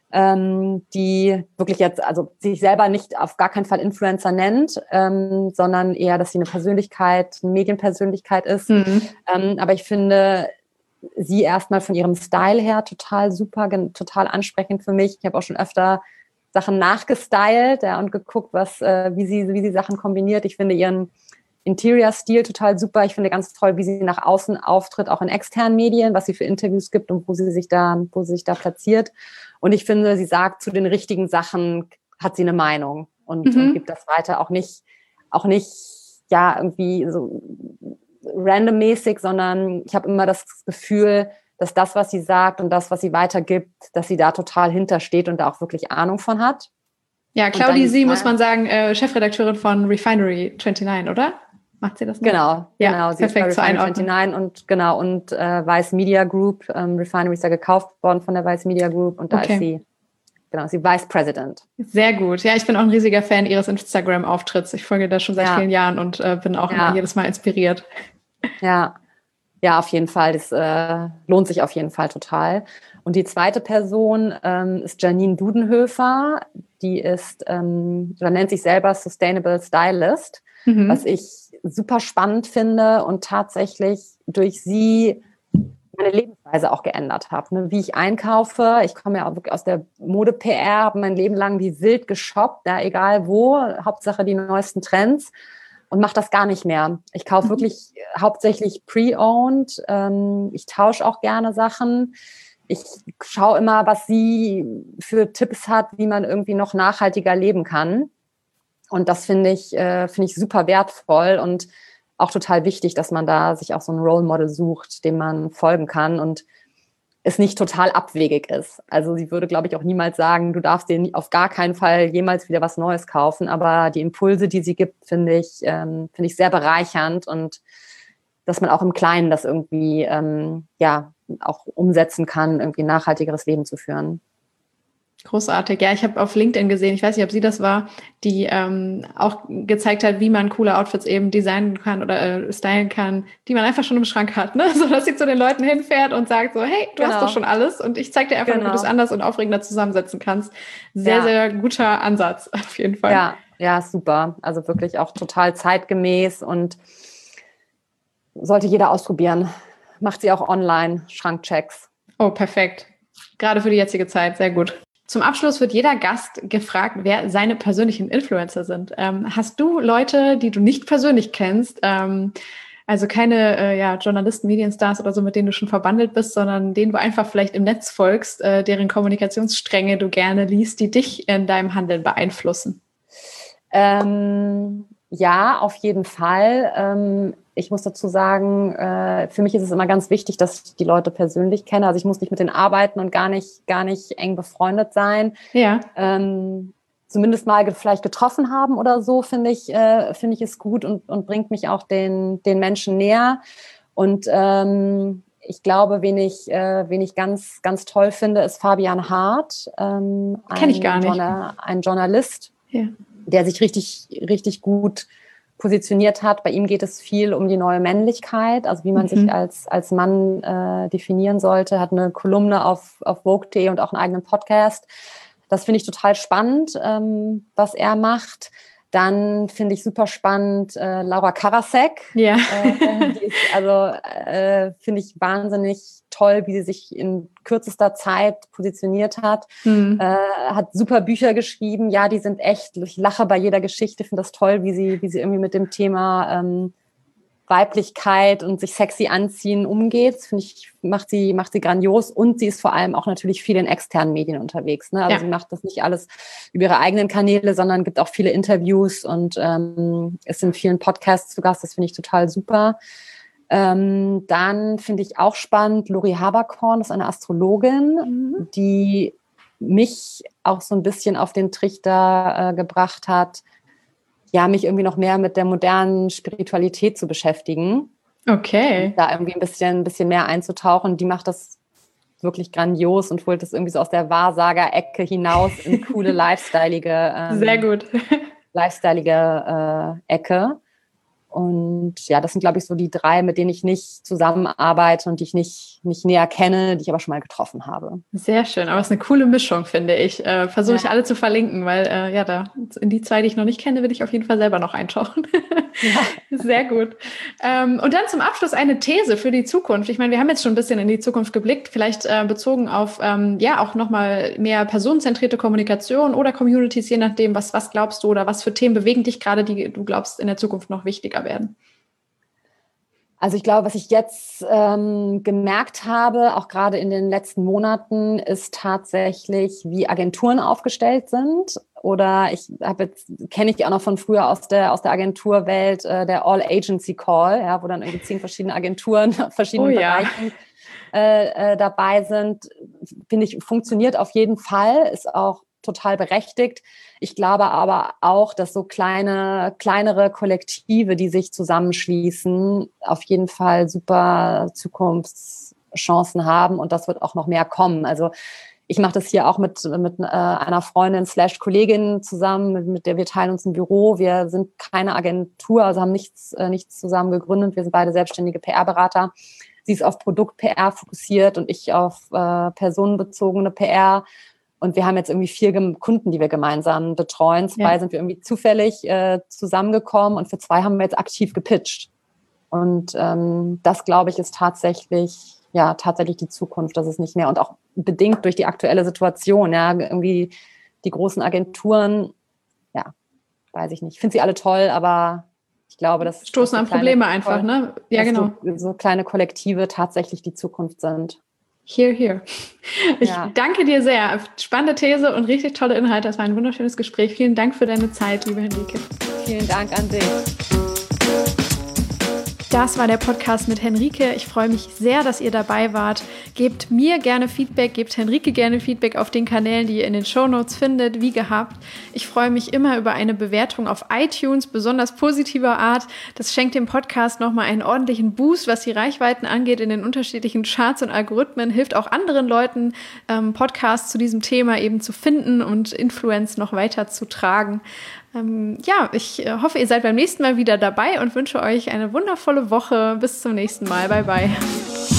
ähm, die wirklich jetzt, also sich selber nicht auf gar keinen Fall Influencer nennt, ähm, sondern eher, dass sie eine Persönlichkeit, eine Medienpersönlichkeit ist. Mhm. Ähm, aber ich finde sie erstmal von ihrem Style her total super, total ansprechend für mich. Ich habe auch schon öfter Sachen nachgestylt ja, und geguckt, was, äh, wie sie, wie sie Sachen kombiniert. Ich finde ihren Interior-Stil total super. Ich finde ganz toll, wie sie nach außen auftritt, auch in externen Medien, was sie für Interviews gibt und wo sie sich da, wo sie sich da platziert. Und ich finde, sie sagt zu den richtigen Sachen, hat sie eine Meinung und, mhm. und gibt das weiter. Auch nicht, auch nicht, ja, irgendwie so randommäßig, sondern ich habe immer das Gefühl, dass das, was sie sagt und das, was sie weitergibt, dass sie da total hintersteht und da auch wirklich Ahnung von hat. Ja, Claudia Sie, muss man sagen, äh, Chefredakteurin von Refinery neunundzwanzig, oder? Macht sie das noch? Genau, ja, genau. Sie perfekt ist bei Refinery neunundneunzig und genau und äh, Vice Media Group. Ähm, Refinery ist ja gekauft worden von der Vice Media Group und da okay. ist sie, genau, sie Vice President. Sehr gut. Ja, ich bin auch ein riesiger Fan ihres Instagram-Auftritts. Ich folge da schon seit ja. vielen Jahren und äh, bin auch ja. immer jedes Mal inspiriert. Ja, ja, auf jeden Fall. Das äh, lohnt sich auf jeden Fall total. Und die zweite Person ähm, ist Janine Dudenhöfer. Die ist, ähm, oder nennt sich selber Sustainable Stylist, mhm. was ich super spannend finde und tatsächlich durch sie meine Lebensweise auch geändert habe. Ne? Wie ich einkaufe. Ich komme ja auch wirklich aus der Mode-P R, habe mein Leben lang wie wild geshoppt, ja, egal wo, Hauptsache die neuesten Trends. Und mache das gar nicht mehr. Ich kaufe mhm. wirklich hauptsächlich pre-owned. Ähm, ich tausche auch gerne Sachen. Ich schaue immer, was sie für Tipps hat, wie man irgendwie noch nachhaltiger leben kann. Und das finde ich, äh, finde ich super wertvoll und auch total wichtig, dass man da sich auch so ein Role Model sucht, dem man folgen kann und es nicht total abwegig ist. Also sie würde, glaube ich, auch niemals sagen, du darfst dir auf gar keinen Fall jemals wieder was Neues kaufen. Aber die Impulse, die sie gibt, finde ich, ähm, finde ich sehr bereichernd und dass man auch im Kleinen das irgendwie, ähm, ja, auch umsetzen kann, irgendwie ein nachhaltigeres Leben zu führen. Großartig. Ja, ich habe auf LinkedIn gesehen, ich weiß nicht, ob sie das war, die ähm, auch gezeigt hat, wie man coole Outfits eben designen kann oder äh, stylen kann, die man einfach schon im Schrank hat, ne? So dass sie zu den Leuten hinfährt und sagt so, hey, du genau. hast doch schon alles und ich zeig dir einfach, genau. wie du es anders und aufregender zusammensetzen kannst. Sehr, ja. sehr guter Ansatz, auf jeden Fall. Ja, ja, super. Also wirklich auch total zeitgemäß und sollte jeder ausprobieren. Macht sie auch online, Schrankchecks. Oh, perfekt. Gerade für die jetzige Zeit, sehr gut. Zum Abschluss wird jeder Gast gefragt, wer seine persönlichen Influencer sind. Ähm, hast du Leute, die du nicht persönlich kennst, ähm, also keine äh, ja, Journalisten, Medienstars oder so, mit denen du schon verbandelt bist, sondern denen du einfach vielleicht im Netz folgst, äh, deren Kommunikationsstränge du gerne liest, die dich in deinem Handeln beeinflussen? Ähm, ja, auf jeden Fall. Ähm, ich muss dazu sagen, äh, für mich ist es immer ganz wichtig, dass ich die Leute persönlich kenne. Also ich muss nicht mit denen arbeiten und gar nicht, gar nicht eng befreundet sein. Ja. Ähm, zumindest mal vielleicht getroffen haben oder so, finde ich, äh, finde ich es gut und, und bringt mich auch den, den Menschen näher. Und ähm, ich glaube, wen ich, äh, wen ich ganz, ganz toll finde, ist Fabian Hart. Ähm, Kenn ich gar nicht. Journal, ein Journalist, ja. der sich richtig, richtig gut positioniert hat. Bei ihm geht es viel um die neue Männlichkeit, also wie man mhm. sich als, als Mann äh, definieren sollte, hat eine Kolumne auf, auf Vogue punkt de und auch einen eigenen Podcast. Das finde ich total spannend, ähm, was er macht. Dann finde ich super spannend äh, Laura Karasek. Ja. Äh, die ist, also äh, finde ich wahnsinnig toll, wie sie sich in kürzester Zeit positioniert hat. Mhm. Äh, hat super Bücher geschrieben. Ja, die sind echt, ich lache bei jeder Geschichte, finde das toll, wie sie, wie sie irgendwie mit dem Thema ähm, Weiblichkeit und sich sexy anziehen umgeht. Das finde ich, macht sie, macht sie grandios. Und sie ist vor allem auch natürlich viel in externen Medien unterwegs. Ne? Also ja. sie macht das nicht alles über ihre eigenen Kanäle, sondern gibt auch viele Interviews und ähm, ist in vielen Podcasts zu Gast. Das finde ich total super. Ähm, dann finde ich auch spannend, Lori Haberkorn ist eine Astrologin, mhm. die mich auch so ein bisschen auf den Trichter äh, gebracht hat, ja, mich irgendwie noch mehr mit der modernen Spiritualität zu beschäftigen. Okay. Da irgendwie ein bisschen, ein bisschen mehr einzutauchen. Die macht das wirklich grandios und holt das irgendwie so aus der Wahrsager-Ecke hinaus in coole, lifestyleige, ähm, Sehr gut. lifestyleige äh, Ecke. Und ja, das sind, glaube ich, so die drei, mit denen ich nicht zusammenarbeite und die ich nicht, nicht näher kenne, die ich aber schon mal getroffen habe. Sehr schön, aber es ist eine coole Mischung, finde ich. Äh, Versuche ich ja. alle zu verlinken, weil äh, ja, da in die zwei, die ich noch nicht kenne, will ich auf jeden Fall selber noch eintauchen. Ja. Sehr gut. Ähm, und dann zum Abschluss eine These für die Zukunft. Ich meine, wir haben jetzt schon ein bisschen in die Zukunft geblickt, vielleicht äh, bezogen auf ähm, ja auch nochmal mehr personenzentrierte Kommunikation oder Communities, je nachdem, was, was glaubst du oder was für Themen bewegen dich gerade, die du glaubst in der Zukunft noch wichtiger werden? Also ich glaube, was ich jetzt ähm, gemerkt habe, auch gerade in den letzten Monaten, ist tatsächlich, wie Agenturen aufgestellt sind. Oder ich habe jetzt, kenne ich auch noch von früher aus der aus der Agenturwelt, äh, der All-Agency-Call, ja, wo dann irgendwie zehn verschiedene Agenturen auf verschiedenen oh, ja. Bereichen äh, äh, dabei sind. Finde ich, funktioniert auf jeden Fall, ist auch total berechtigt. Ich glaube aber auch, dass so kleine, kleinere Kollektive, die sich zusammenschließen, auf jeden Fall super Zukunftschancen haben und das wird auch noch mehr kommen. Also ich mache das hier auch mit, mit äh, einer Freundin slash Kollegin zusammen, mit, mit der wir teilen uns ein Büro. Wir sind keine Agentur, also haben nichts, äh, nichts zusammen gegründet. Wir sind beide selbstständige P R-Berater. Sie ist auf Produkt-P R fokussiert und ich auf äh, personenbezogene P R. Und wir haben jetzt irgendwie vier Kunden, die wir gemeinsam betreuen. Zwei ja. sind wir irgendwie zufällig äh, zusammengekommen und für zwei haben wir jetzt aktiv gepitcht. Und ähm, das, glaube ich, ist tatsächlich, ja, tatsächlich die Zukunft. Das ist nicht mehr und auch bedingt durch die aktuelle Situation. Ja, irgendwie die großen Agenturen, ja, weiß ich nicht. Ich finde sie alle toll, aber ich glaube, dass stoßen an Probleme einfach, ne? Ja, genau. So, so kleine Kollektive tatsächlich die Zukunft sind. Here, here. Ich ja. danke dir sehr. Spannende These und richtig tolle Inhalte. Das war ein wunderschönes Gespräch. Vielen Dank für deine Zeit, liebe Henrike. Vielen Dank an dich. Das war der Podcast mit Henrike. Ich freue mich sehr, dass ihr dabei wart. Gebt mir gerne Feedback, gebt Henrike gerne Feedback auf den Kanälen, die ihr in den Shownotes findet, wie gehabt. Ich freue mich immer über eine Bewertung auf iTunes, besonders positiver Art. Das schenkt dem Podcast nochmal einen ordentlichen Boost, was die Reichweiten angeht in den unterschiedlichen Charts und Algorithmen, hilft auch anderen Leuten, ähm, Podcasts zu diesem Thema eben zu finden und Influence noch weiter zu tragen. Ähm, ja, ich äh, hoffe, ihr seid beim nächsten Mal wieder dabei und wünsche euch eine wundervolle Woche. Bis zum nächsten Mal. Bye, bye.